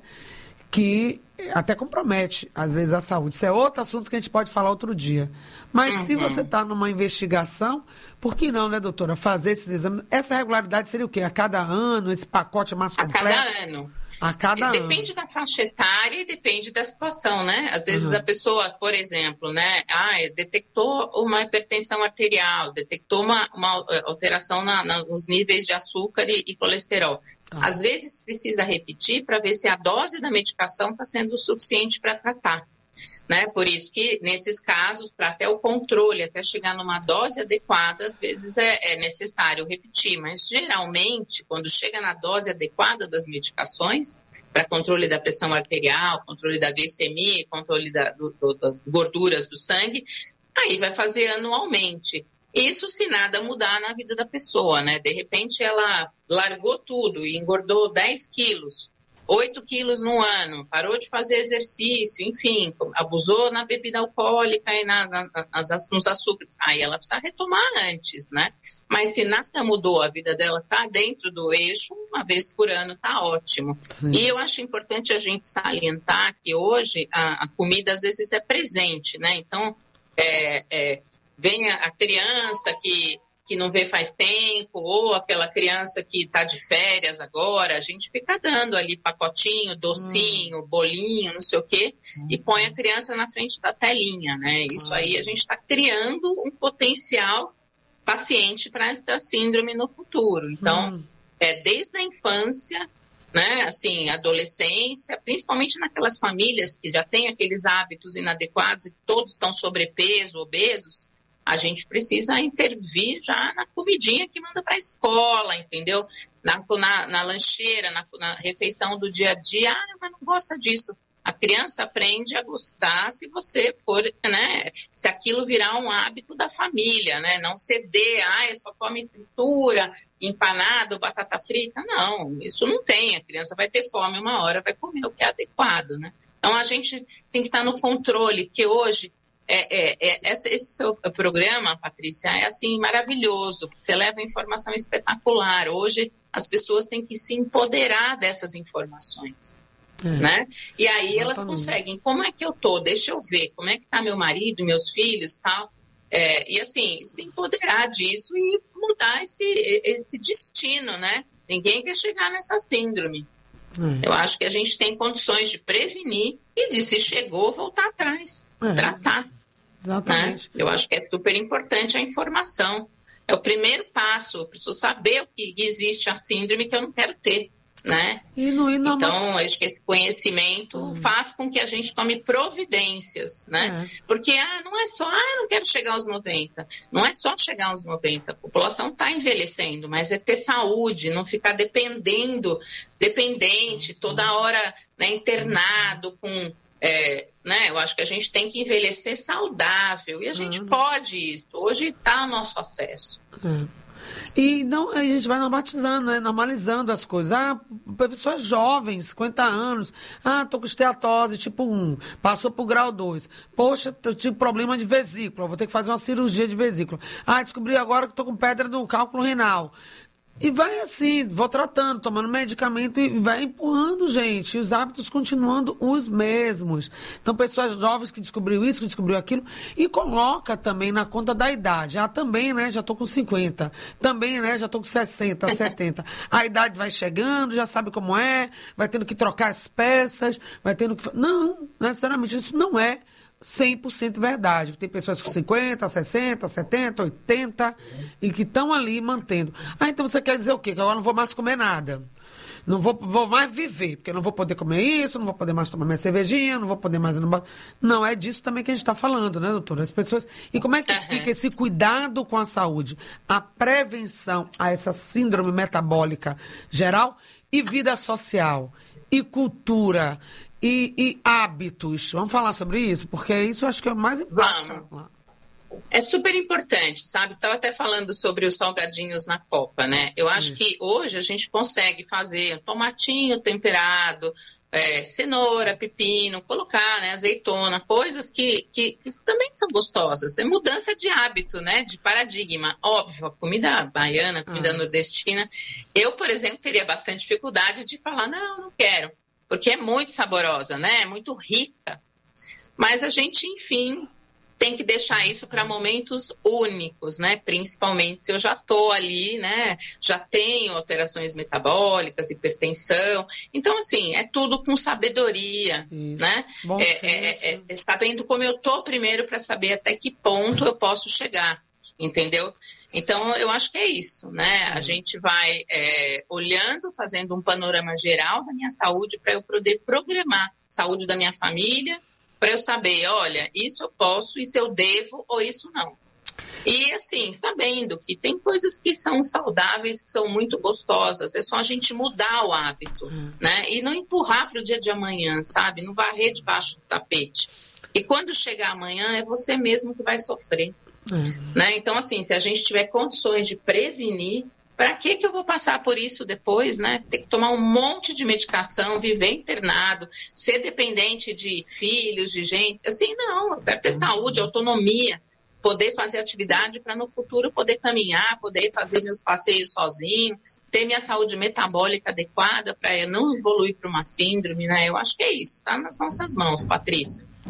Speaker 5: que até compromete, às vezes, a saúde. Isso é outro assunto que a gente pode falar outro dia. Mas uhum. se você está numa investigação, por que não, né, doutora? Fazer esses exames. Essa regularidade seria o quê? A cada ano, esse pacote mais completo?
Speaker 10: A cada ano.
Speaker 5: A cada
Speaker 10: depende
Speaker 5: ano.
Speaker 10: da faixa etária e depende da situação, né? Às vezes uhum. a pessoa, por exemplo, né, ah, detectou uma hipertensão arterial, detectou uma, uma alteração na, na, nos níveis de açúcar e, e colesterol. Tá. Às vezes precisa repetir para ver se a dose da medicação está sendo suficiente para tratar. Né? Por isso que, nesses casos, para até o controle, até chegar numa dose adequada, às vezes é, é necessário repetir. Mas, geralmente, quando chega na dose adequada das medicações, para controle da pressão arterial, controle da glicemia, controle da, do, do, das gorduras do sangue, aí vai fazer anualmente. Isso se nada mudar na vida da pessoa, né? De repente, ela largou tudo e engordou dez quilos. oito quilos no ano, parou de fazer exercício, enfim, abusou na bebida alcoólica e na, na, nas, nos açúcares. Aí ela precisa retomar antes, né? Mas se nada mudou, a vida dela está dentro do eixo, uma vez por ano está ótimo. Sim. E eu acho importante a gente salientar que hoje a, a comida às vezes é presente, né? Então, é, é, vem a, a criança que... que não vê faz tempo, ou aquela criança que está de férias agora, a gente fica dando ali pacotinho, docinho, hum. bolinho, não sei o quê, hum. e põe a criança na frente da telinha, né? Isso hum. aí a gente está criando um potencial paciente para essa síndrome no futuro. Então,
Speaker 5: Hum.
Speaker 10: é desde a infância, né, assim, adolescência, principalmente naquelas famílias que já têm aqueles hábitos inadequados e todos estão sobrepeso, obesos, a gente precisa intervir já na comidinha que manda para a escola, entendeu? Na, na, na lancheira, na, na refeição do dia a dia. Ah, mas não gosta disso. A criança aprende a gostar se você for, né? Se aquilo virar um hábito da família, né? Não ceder, ah, só come fritura, empanado, batata frita. Não, isso não tem. A criança vai ter fome uma hora, vai comer o que é adequado, né? Então a gente tem que estar no controle, porque hoje é, é, é, esse seu programa, Patrícia, é assim maravilhoso. Você leva informação espetacular. Hoje as pessoas têm que se empoderar dessas informações. É. Né? E aí Exatamente. Elas conseguem, como é que eu tô? Deixa eu ver, como é que tá meu marido, meus filhos, tal. É, e assim, se empoderar disso e mudar esse, esse destino, né? Ninguém quer chegar nessa síndrome. É. Eu acho que a gente tem condições de prevenir e de, se chegou, voltar atrás, é. tratar.
Speaker 5: Exatamente.
Speaker 10: Né? Eu acho que é super importante a informação. É o primeiro passo, eu preciso saber o que existe a síndrome que eu não quero ter. Né?
Speaker 5: E no, e no
Speaker 10: então, acho que esse conhecimento hum. faz com que a gente tome providências, né? É. Porque ah, não é só, ah, não quero chegar aos noventa. Não é só chegar aos noventa. A população está envelhecendo, mas é ter saúde, não ficar dependendo, dependente, toda hora, né, internado com... É, né? Eu acho que a gente tem que envelhecer saudável. E a gente hum. pode isso. Hoje está ao nosso acesso.
Speaker 5: É. E não, a gente vai normatizando, né? Normalizando as coisas. Ah, pessoas jovens, cinquenta anos. Ah, tô com esteatose tipo um, passou pro grau dois. Poxa, eu tive problema de vesícula, vou ter que fazer uma cirurgia de vesícula. Ah, descobri agora que tô com pedra no cálculo renal. E vai assim, vou tratando, tomando medicamento e vai empurrando, gente. E os hábitos continuando os mesmos. Então, pessoas jovens que descobriu isso, que descobriu aquilo, e coloca também na conta da idade. Ah, também, né, já tô com cinquenta. Também, né, já tô com sessenta, setenta. A idade vai chegando, já sabe como é, vai tendo que trocar as peças, vai tendo que... Não, necessariamente, isso não é cem por cento verdade. Tem pessoas com cinquenta, sessenta, setenta, oitenta e que estão ali mantendo. Ah, então você quer dizer o quê? Que agora não vou mais comer nada. Não vou, vou mais viver, porque eu não vou poder comer isso, não vou poder mais tomar minha cervejinha, não vou poder mais... Não, é disso também que a gente está falando, né, doutora? As pessoas... E como é que uhum. fica esse cuidado com a saúde? A prevenção a essa síndrome metabólica geral e vida social e cultura... E, e hábitos. Vamos falar sobre isso? Porque isso eu acho que é o mais impacta.
Speaker 10: Vamos. É super importante, sabe? Você estava até falando sobre os salgadinhos na copa, né? Eu acho isso. que hoje a gente consegue fazer um tomatinho temperado, é, cenoura, pepino, colocar, né, azeitona, coisas que, que, que também são gostosas. É mudança de hábito, né? De paradigma. Óbvio, a comida baiana, a comida ah. nordestina. Eu, por exemplo, teria bastante dificuldade de falar, não, não quero. Porque é muito saborosa, né? É muito rica. Mas a gente, enfim, tem que deixar isso para momentos únicos, né? Principalmente se eu já estou ali, né? Já tenho alterações metabólicas, hipertensão. Então, assim, é tudo com sabedoria, isso. né?
Speaker 5: Bom
Speaker 10: é, é, é, é sabendo como eu estou primeiro para saber até que ponto eu posso chegar, entendeu? Então, eu acho que é isso, né? A gente vai é, olhando, fazendo um panorama geral da minha saúde para eu poder programar a saúde da minha família, para eu saber, olha, isso eu posso, isso eu devo ou isso não. E, assim, sabendo que tem coisas que são saudáveis, que são muito gostosas, é só a gente mudar o hábito, hum. né? E não empurrar para o dia de amanhã, sabe? Não varrer debaixo do tapete. E quando chegar amanhã, é você mesmo que vai sofrer. Uhum. Né? Então, assim, se a gente tiver condições de prevenir, para que que eu vou passar por isso depois, né? Ter que tomar um monte de medicação, viver internado, ser dependente de filhos, de gente, assim, não, eu quero ter saúde, autonomia, poder fazer atividade para no futuro poder caminhar, poder fazer meus passeios sozinho, ter minha saúde metabólica adequada para eu não evoluir para uma síndrome, né? Eu acho que é isso, tá nas nossas mãos, Patrícia.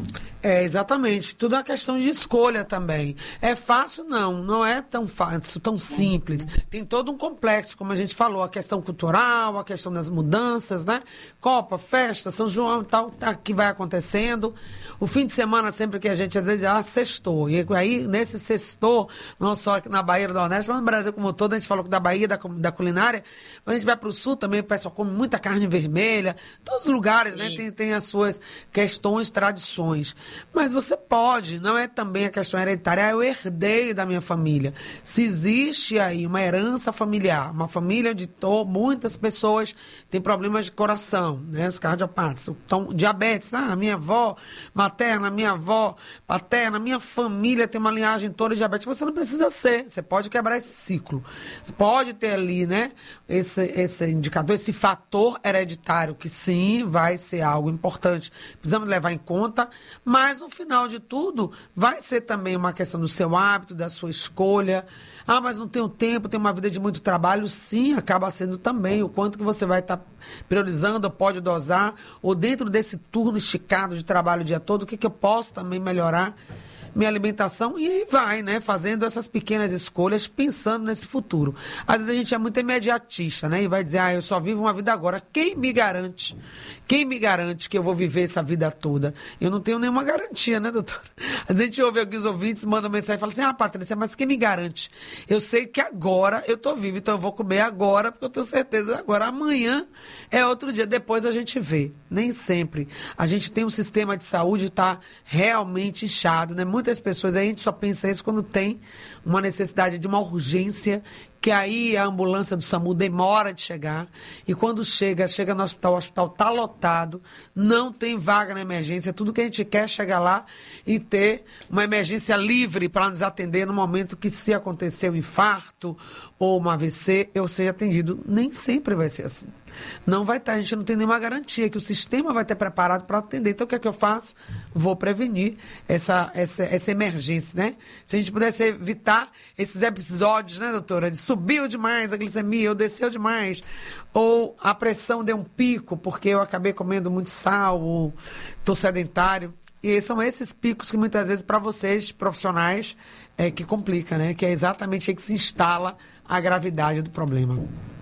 Speaker 5: É, exatamente. Tudo é uma questão de escolha também. É fácil? Não. Não é tão fácil, tão simples. Tem todo um complexo, como a gente falou, a questão cultural, a questão das mudanças, né? Copa, festa, São João e tal, tá, que vai acontecendo. O fim de semana, sempre que a gente, às vezes, ah, sextou. E aí, nesse sextou, não só aqui na Bahia do Nordeste, mas no Brasil como um todo, a gente falou que da Bahia, da, da culinária, mas a gente vai para o Sul também, o pessoal come muita carne vermelha. Todos os lugares, né, tem, tem as suas questões, tradições. Mas você pode, não é também a questão hereditária, eu herdei da minha família. Se existe aí uma herança familiar, uma família de to, muitas pessoas têm problemas de coração, né, os cardiopatas, então, diabetes, ah, minha avó materna, minha avó paterna, minha família tem uma linhagem toda de diabetes, você não precisa ser, você pode quebrar esse ciclo. Pode ter ali, né, esse, esse indicador, esse fator hereditário, que sim, vai ser algo importante. Precisamos levar em conta, mas Mas, no final de tudo, vai ser também uma questão do seu hábito, da sua escolha. Ah, mas não tenho tempo, tenho uma vida de muito trabalho. Sim, acaba sendo também o quanto que você vai estar tá priorizando, ou pode dosar, ou dentro desse turno esticado de trabalho o dia todo, o que, que eu posso também melhorar minha alimentação, e aí vai, né, fazendo essas pequenas escolhas, pensando nesse futuro. Às vezes a gente é muito imediatista, né, e vai dizer, ah, eu só vivo uma vida agora. Quem me garante? Quem me garante que eu vou viver essa vida toda? Eu não tenho nenhuma garantia, né, doutora? A gente ouve aqui os ouvintes, mandam mensagem e falam assim, ah, Patrícia, mas quem me garante? Eu sei que agora eu tô viva, então eu vou comer agora, porque eu tenho certeza agora. Amanhã é outro dia, depois a gente vê. Nem sempre. A gente tem um sistema de saúde que está realmente inchado, né? Muitas pessoas, a gente só pensa isso quando tem uma necessidade de uma urgência, que aí a ambulância do SAMU demora de chegar, e quando chega, chega no hospital, o hospital está lotado, não tem vaga na emergência, tudo que a gente quer é chegar lá e ter uma emergência livre para nos atender no momento que, se acontecer um infarto ou um A V C, eu seja atendido. Nem sempre vai ser assim. Não vai estar, a gente não tem nenhuma garantia que o sistema vai ter preparado para atender. Então, o que é que eu faço? Vou prevenir essa, essa, essa emergência, né? Se a gente pudesse evitar esses episódios, né, doutora? De subiu demais a glicemia, ou desceu demais, ou a pressão deu um pico porque eu acabei comendo muito sal, ou estou sedentário. E são esses picos que muitas vezes para vocês, profissionais, é que complica, né? Que é exatamente aí que se instala a gravidade do problema.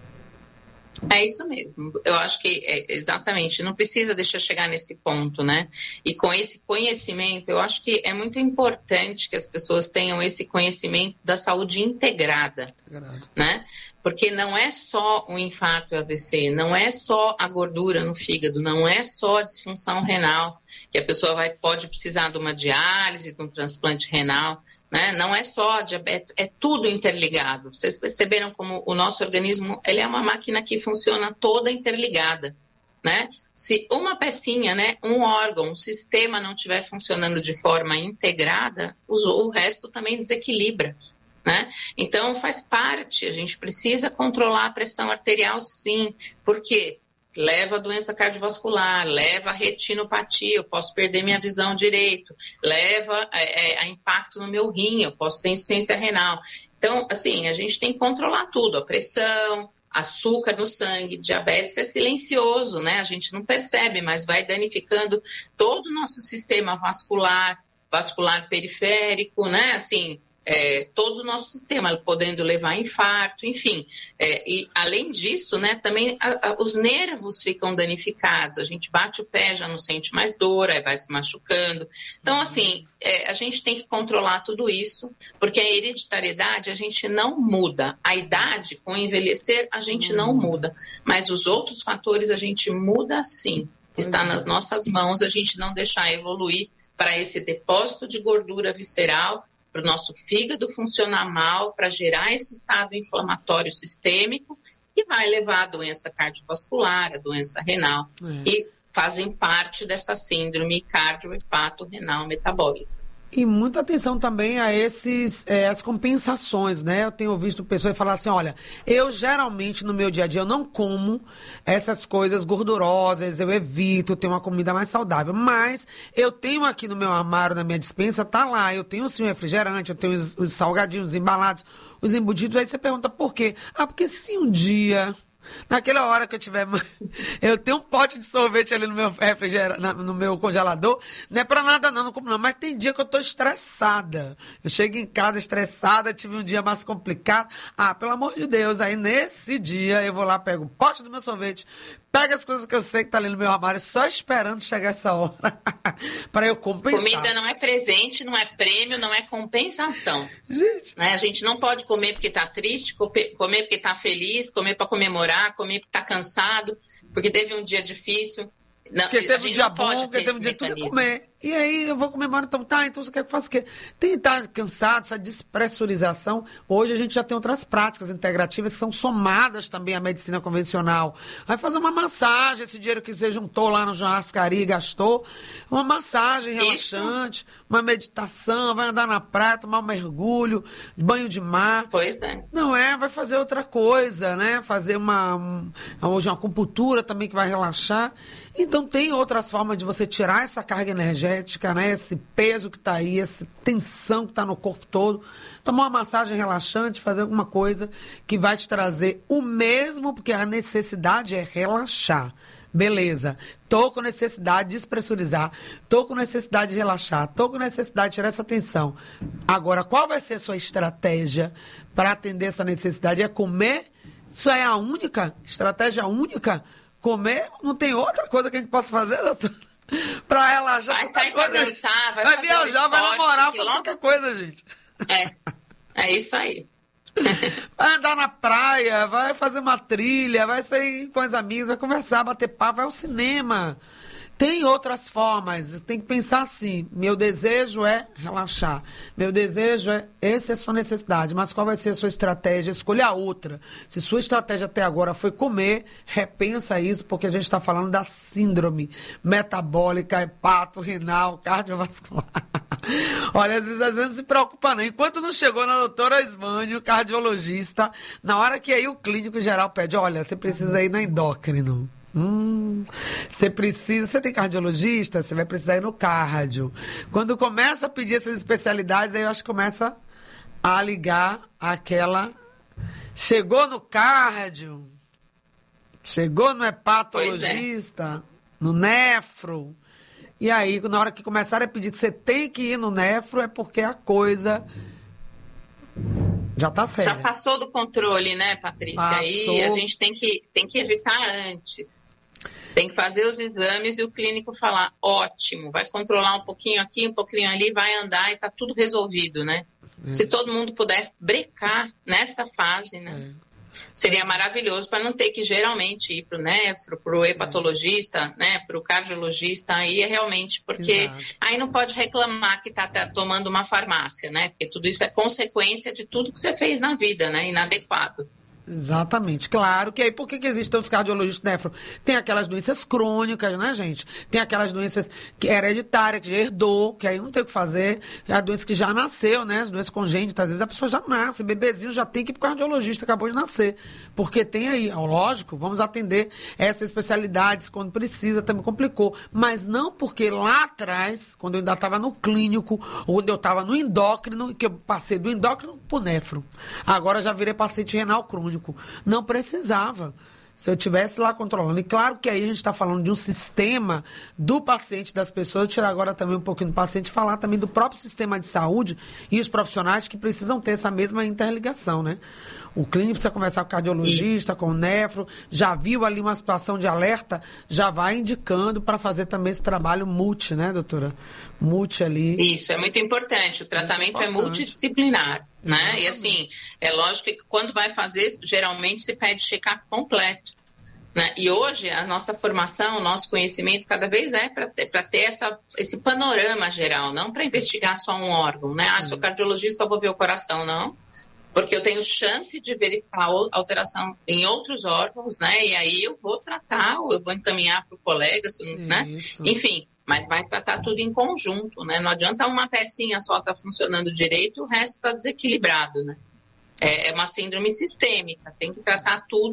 Speaker 10: É isso mesmo. Eu acho que é exatamente, não precisa deixar chegar nesse ponto, né? E com esse conhecimento, eu acho que é muito importante que as pessoas tenham esse conhecimento da saúde integrada, integrado. Né? Porque não é só o infarto e o A V C, não é só a gordura no fígado, não é só a disfunção renal, que a pessoa vai, pode precisar de uma diálise, de um transplante renal, né? Não é só a diabetes, é tudo interligado. Vocês perceberam como o nosso organismo, ele é uma máquina que funciona toda interligada, né? Se uma pecinha, né, um órgão, um sistema não estiver funcionando de forma integrada, o resto também desequilibra. Né? Então faz parte, a gente precisa controlar a pressão arterial, sim, porque leva a doença cardiovascular, leva a retinopatia, eu posso perder minha visão direito, leva é, a impacto no meu rim, eu posso ter insuficiência renal. Então, assim, a gente tem que controlar tudo, a pressão, açúcar no sangue, diabetes é silencioso, né? A gente não percebe, mas vai danificando todo o nosso sistema vascular, vascular periférico, né? Assim, É, todo o nosso sistema, podendo levar a infarto, enfim. É, e, além disso, né, também a, a, os nervos ficam danificados. A gente bate o pé, já não sente mais dor, aí vai se machucando. Então, assim, é, a gente tem que controlar tudo isso, porque a hereditariedade a gente não muda. A idade, com o envelhecer, a gente não muda. Mas os outros fatores a gente muda sim. Está nas nossas mãos a gente não deixar evoluir para esse depósito de gordura visceral, para o nosso fígado funcionar mal, para gerar esse estado inflamatório sistêmico, que vai levar à doença cardiovascular, à doença renal, é. E fazem parte dessa síndrome cardio-hepato-renal metabólica.
Speaker 5: E muita atenção também a esses, é, as compensações, né? Eu tenho visto pessoas falar assim, olha, eu geralmente no meu dia a dia eu não como essas coisas gordurosas, eu evito, tenho uma comida mais saudável, mas eu tenho aqui no meu armário, na minha despensa, tá lá, eu tenho sim o refrigerante, eu tenho os, os salgadinhos, os embalados, os embutidos, aí você pergunta por quê? Ah, porque se um dia Naquela hora que eu tiver... Eu tenho um pote de sorvete ali no meu refrigerador, no meu congelador. Não é pra nada não, não como não. Mas tem dia que eu tô estressada. Eu chego em casa estressada, tive um dia mais complicado. Ah, pelo amor de Deus. Aí nesse dia eu vou lá, pego o pote do meu sorvete, pego as coisas que eu sei que tá ali no meu armário, só esperando chegar essa hora para eu compensar.
Speaker 10: Comida não é presente, não é prêmio, não é compensação.
Speaker 5: Gente.
Speaker 10: Né? A gente não pode comer porque tá triste, comer porque tá feliz, comer para comemorar, comer porque tá cansado, porque teve um dia difícil. Não,
Speaker 5: porque teve um dia bom, porque teve um dia que tudo ia comer. E aí eu vou comemorar, então tá, então você quer que eu faça o quê? Tem que estar cansado, essa despressurização. Hoje a gente já tem outras práticas integrativas que são somadas também à medicina convencional. Vai fazer uma massagem, esse dinheiro que você juntou lá no churrascaria e gastou, uma massagem relaxante, Isso. uma meditação, vai andar na praia, tomar um mergulho, banho de mar.
Speaker 10: Pois é.
Speaker 5: Não é, vai fazer outra coisa, né? Fazer uma, um, hoje uma acupuntura também que vai relaxar. Então tem outras formas de você tirar essa carga energética, né? Esse peso que está aí, essa tensão que está no corpo todo. Tomar uma massagem relaxante, fazer alguma coisa que vai te trazer o mesmo, porque a necessidade é relaxar. Beleza, tô com necessidade de despressurizar, tô com necessidade de relaxar, tô com necessidade de tirar essa tensão. Agora, qual vai ser a sua estratégia para atender essa necessidade? É comer? Isso é a única? Estratégia única? Comer? Não tem outra coisa que a gente possa fazer, doutor? Pra relaxar.
Speaker 10: Vai sair pra dançar, vai,
Speaker 5: vai viajar, vai namorar, faz qualquer coisa, gente.
Speaker 10: É, é isso aí.
Speaker 5: Vai andar na praia, vai fazer uma trilha, vai sair com as amigas, vai conversar, bater papo, vai ao cinema. Tem outras formas, tem que pensar assim, meu desejo é relaxar, meu desejo é, essa é a sua necessidade, mas qual vai ser a sua estratégia? Escolha a outra. Se sua estratégia até agora foi comer, repensa isso, porque a gente está falando da síndrome metabólica, hepato, renal, cardiovascular. Olha, às vezes, às vezes não se preocupa não. Enquanto não chegou na doutora Ismânio, cardiologista, na hora que aí o clínico geral pede, olha, você precisa ir na endócrino. Hum, você precisa, você tem cardiologista, você vai precisar ir no cardio. Quando começa a pedir essas especialidades, aí eu acho que começa a ligar aquela. Chegou no cardio, chegou no hepatologista, é. no nefro. E aí, na hora que começarem a pedir que você tem que ir no nefro, é porque a coisa já está séria.
Speaker 10: Já passou do controle, né, Patrícia?
Speaker 5: Passou.
Speaker 10: Aí a gente tem que, tem que evitar antes. Tem que fazer os exames e o clínico falar, ótimo, vai controlar um pouquinho aqui, um pouquinho ali, vai andar e está tudo resolvido, né? É. Se todo mundo pudesse brecar nessa fase, né? É. Seria maravilhoso para não ter que geralmente ir para o nefro, para o hepatologista, é. né, para o cardiologista, aí é realmente porque Exato. Aí não pode reclamar que está tomando uma farmácia, né? Porque tudo isso é consequência de tudo que você fez na vida, né? Inadequado.
Speaker 5: Exatamente, claro que aí por que, que existem os cardiologistas nefro? Tem aquelas doenças crônicas, né, gente? Tem aquelas doenças que hereditárias, que já herdou, que aí não tem o que fazer, a doença que já nasceu, né? As doenças congênitas, às vezes a pessoa já nasce, bebezinho já tem que ir pro cardiologista, acabou de nascer. Porque tem aí, ó, lógico, vamos atender essas especialidades quando precisa, também complicou. Mas não porque lá atrás, quando eu ainda estava no clínico, ou quando eu estava no endócrino, que eu passei do endócrino pro nefro. Agora já virei paciente renal crônico. Não precisava. Se eu estivesse lá controlando. E claro que aí a gente está falando de um sistema do paciente, das pessoas. Eu tirar agora também um pouquinho do paciente e falar também do próprio sistema de saúde e os profissionais que precisam ter essa mesma interligação, né? O clínico precisa conversar com o cardiologista, com o nefro, já viu ali uma situação de alerta, já vai indicando para fazer também esse trabalho multi, né, doutora? Multi ali.
Speaker 10: Isso, é muito importante. O tratamento é, é multidisciplinar, né? Exatamente. E assim, é lógico que quando vai fazer, geralmente se pede check-up completo. Né? E hoje a nossa formação, o nosso conhecimento cada vez é para ter, pra ter essa, esse panorama geral, não para investigar só um órgão, né? Ah, sou cardiologista, só vou ver o coração, não. Porque eu tenho chance de verificar alteração em outros órgãos, né? E aí eu vou tratar, ou eu vou encaminhar para o colega, né? Enfim, mas vai tratar tudo em conjunto, né? Não adianta uma pecinha só estar tá funcionando direito e o resto está desequilibrado, né? É, é uma síndrome sistêmica, tem que tratar tudo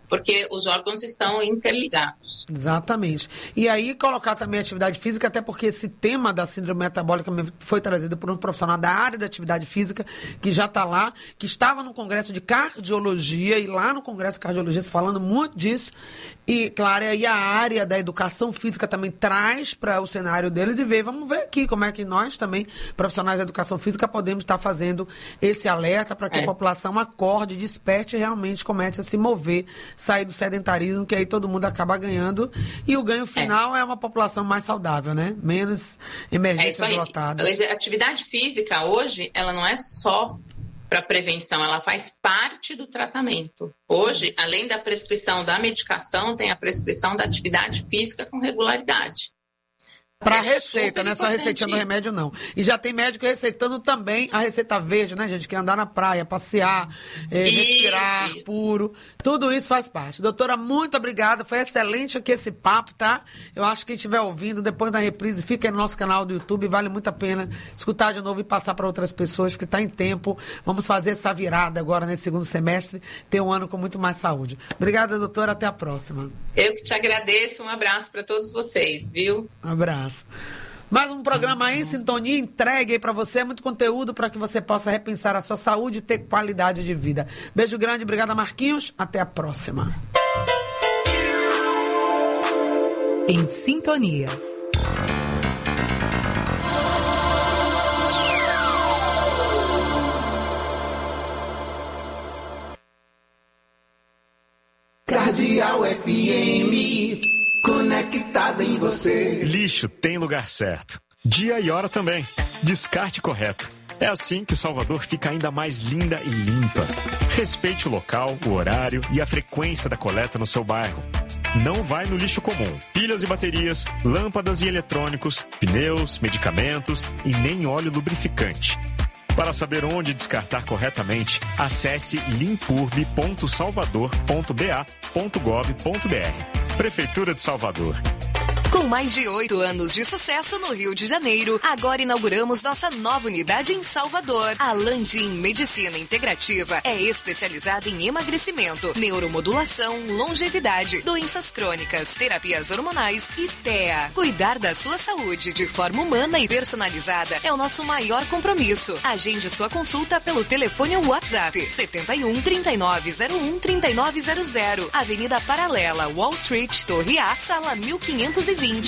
Speaker 10: porque os órgãos estão interligados.
Speaker 5: Exatamente. E aí colocar também a atividade física, até porque esse tema da síndrome metabólica foi trazido por um profissional da área da atividade física, que já está lá, que estava no congresso de cardiologia, e lá no congresso de cardiologia se falando muito disso. E, claro, aí a área da educação física também traz para o cenário deles e vê, vamos ver aqui como é que nós também, profissionais da educação física, podemos estar fazendo esse alerta para que é. a população acorde, desperte e realmente comece a se mover, sair do sedentarismo, que aí todo mundo acaba ganhando. E o ganho final é, é uma população mais saudável, né? Menos emergências é lotadas.
Speaker 10: A atividade física hoje, ela não é só para prevenção, ela faz parte do tratamento. Hoje, além da prescrição da medicação, tem a prescrição da atividade física com regularidade.
Speaker 5: Para
Speaker 10: é
Speaker 5: receita, não é só receitinha do remédio, não. E já tem médico receitando também a receita verde, né, gente? Que é andar na praia, passear, é, respirar isso. puro. Tudo isso faz parte. Doutora, muito obrigada. Foi excelente aqui esse papo, tá? Eu acho que quem estiver ouvindo, depois da reprise, fica aí no nosso canal do YouTube. Vale muito a pena escutar de novo e passar para outras pessoas, porque está em tempo. Vamos fazer essa virada agora nesse segundo semestre, ter um ano com muito mais saúde. Obrigada, doutora. Até a próxima.
Speaker 10: Eu que te agradeço. Um abraço para todos vocês, viu?
Speaker 5: Um abraço. Mais um programa aí em sintonia, entregue aí para você, muito conteúdo para que você possa repensar a sua saúde e ter qualidade de vida. Beijo grande, obrigada Marquinhos, até a próxima.
Speaker 11: Em sintonia.
Speaker 4: Cardeal F M, conectada em você.
Speaker 12: Lixo tem lugar certo. Dia e hora também. Descarte correto. É assim que Salvador fica ainda mais linda e limpa. Respeite o local, o horário e a frequência da coleta no seu bairro. Não vai no lixo comum. Pilhas e baterias, lâmpadas e eletrônicos, pneus, medicamentos e nem óleo lubrificante. Para saber onde descartar corretamente, acesse limpurb ponto salvador ponto b a ponto gov ponto b r. Prefeitura de Salvador.
Speaker 2: Com mais de oito anos de sucesso no Rio de Janeiro, agora inauguramos nossa nova unidade em Salvador. A Landim Medicina Integrativa é especializada em emagrecimento, neuromodulação, longevidade, doenças crônicas, terapias hormonais e T E A. Cuidar da sua saúde de forma humana e personalizada é o nosso maior compromisso. Agende sua consulta pelo telefone ou WhatsApp setenta e um, trinta e nove zero um, trinta e nove zero zero, Avenida Paralela, Wall Street, Torre A, sala mil quinhentos e vinte.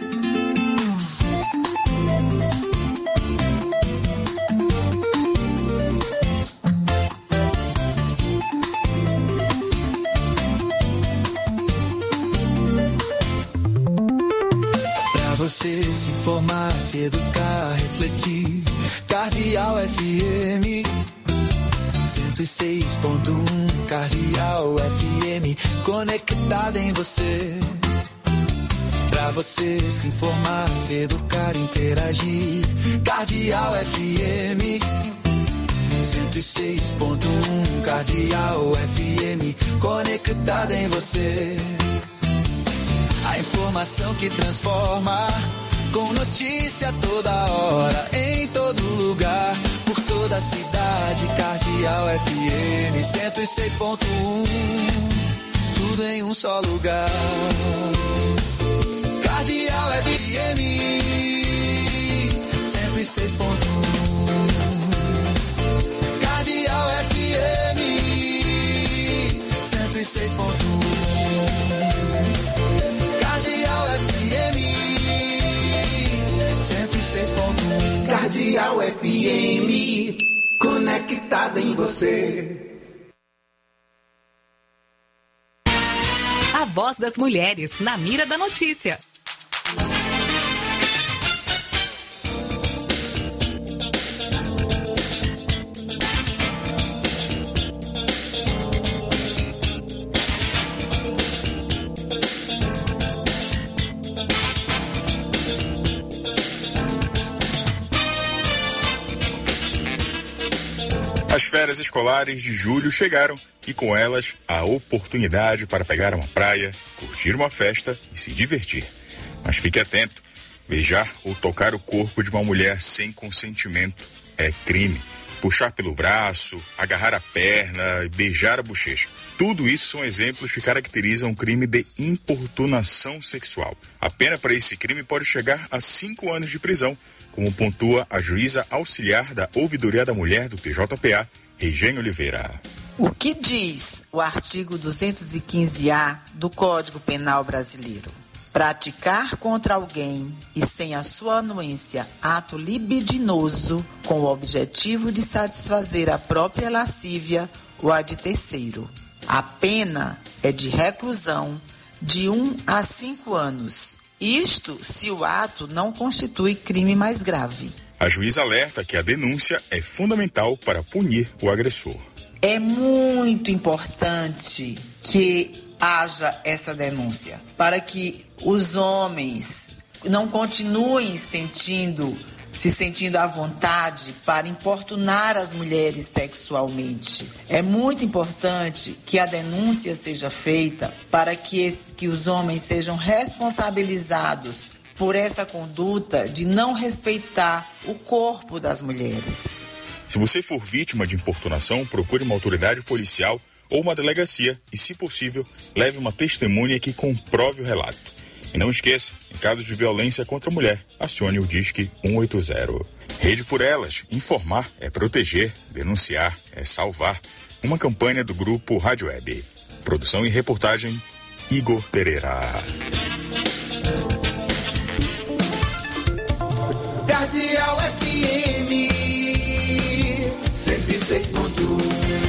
Speaker 3: Pra você se informar, se educar, refletir, Cardeal F M cento e seis ponto um, Cardeal F M, conectada em você. Pra você se informar, se educar, interagir, Cardeal F M cento e seis ponto um, Cardeal F M, conectada em você. A informação que transforma, com notícia toda hora, em todo lugar, por toda a cidade, Cardeal F M cento e seis ponto um, tudo em um só lugar. Cardeal F M cento e seis ponto um, Cardeal F M cento e seis ponto um, Cardeal F M cento e seis ponto um,
Speaker 4: Cardeal F M, conectada em você.
Speaker 11: A voz das mulheres na mira da notícia.
Speaker 13: As férias escolares de julho chegaram e com elas a oportunidade para pegar uma praia, curtir uma festa e se divertir. Mas fique atento, beijar ou tocar o corpo de uma mulher sem consentimento é crime. puxar pelo braço, agarrar a perna e beijar a bochecha. Tudo isso são exemplos que caracterizam um crime de importunação sexual. A pena para esse crime pode chegar a cinco anos de prisão, como pontua a juíza auxiliar da Ouvidoria da Mulher do T J P A, Regiane Oliveira.
Speaker 14: O que diz o artigo duzentos e quinze A do Código Penal Brasileiro? Praticar contra alguém e sem a sua anuência ato libidinoso com o objetivo de satisfazer a própria lascívia ou a de terceiro. A pena é de reclusão de um a cinco anos. Isto se o ato não constitui crime mais grave.
Speaker 13: A juíza alerta que a denúncia é fundamental para punir o agressor.
Speaker 14: É muito importante que haja essa denúncia, para que os homens não continuem sentindo, se sentindo à vontade para importunar as mulheres sexualmente. É muito importante que a denúncia seja feita para que, esse, que os homens sejam responsabilizados por essa conduta de não respeitar o corpo das mulheres.
Speaker 13: Se você for vítima de importunação, procure uma autoridade policial ou uma delegacia e, se possível, leve uma testemunha que comprove o relato. E não esqueça, em caso de violência contra a mulher, acione o Disque cento e oitenta. Rede por Elas. Informar é proteger, denunciar é salvar. Uma campanha do grupo Rádio Web. Produção e reportagem, Igor Pereira.
Speaker 4: Cardeal F M cento e seis ponto um.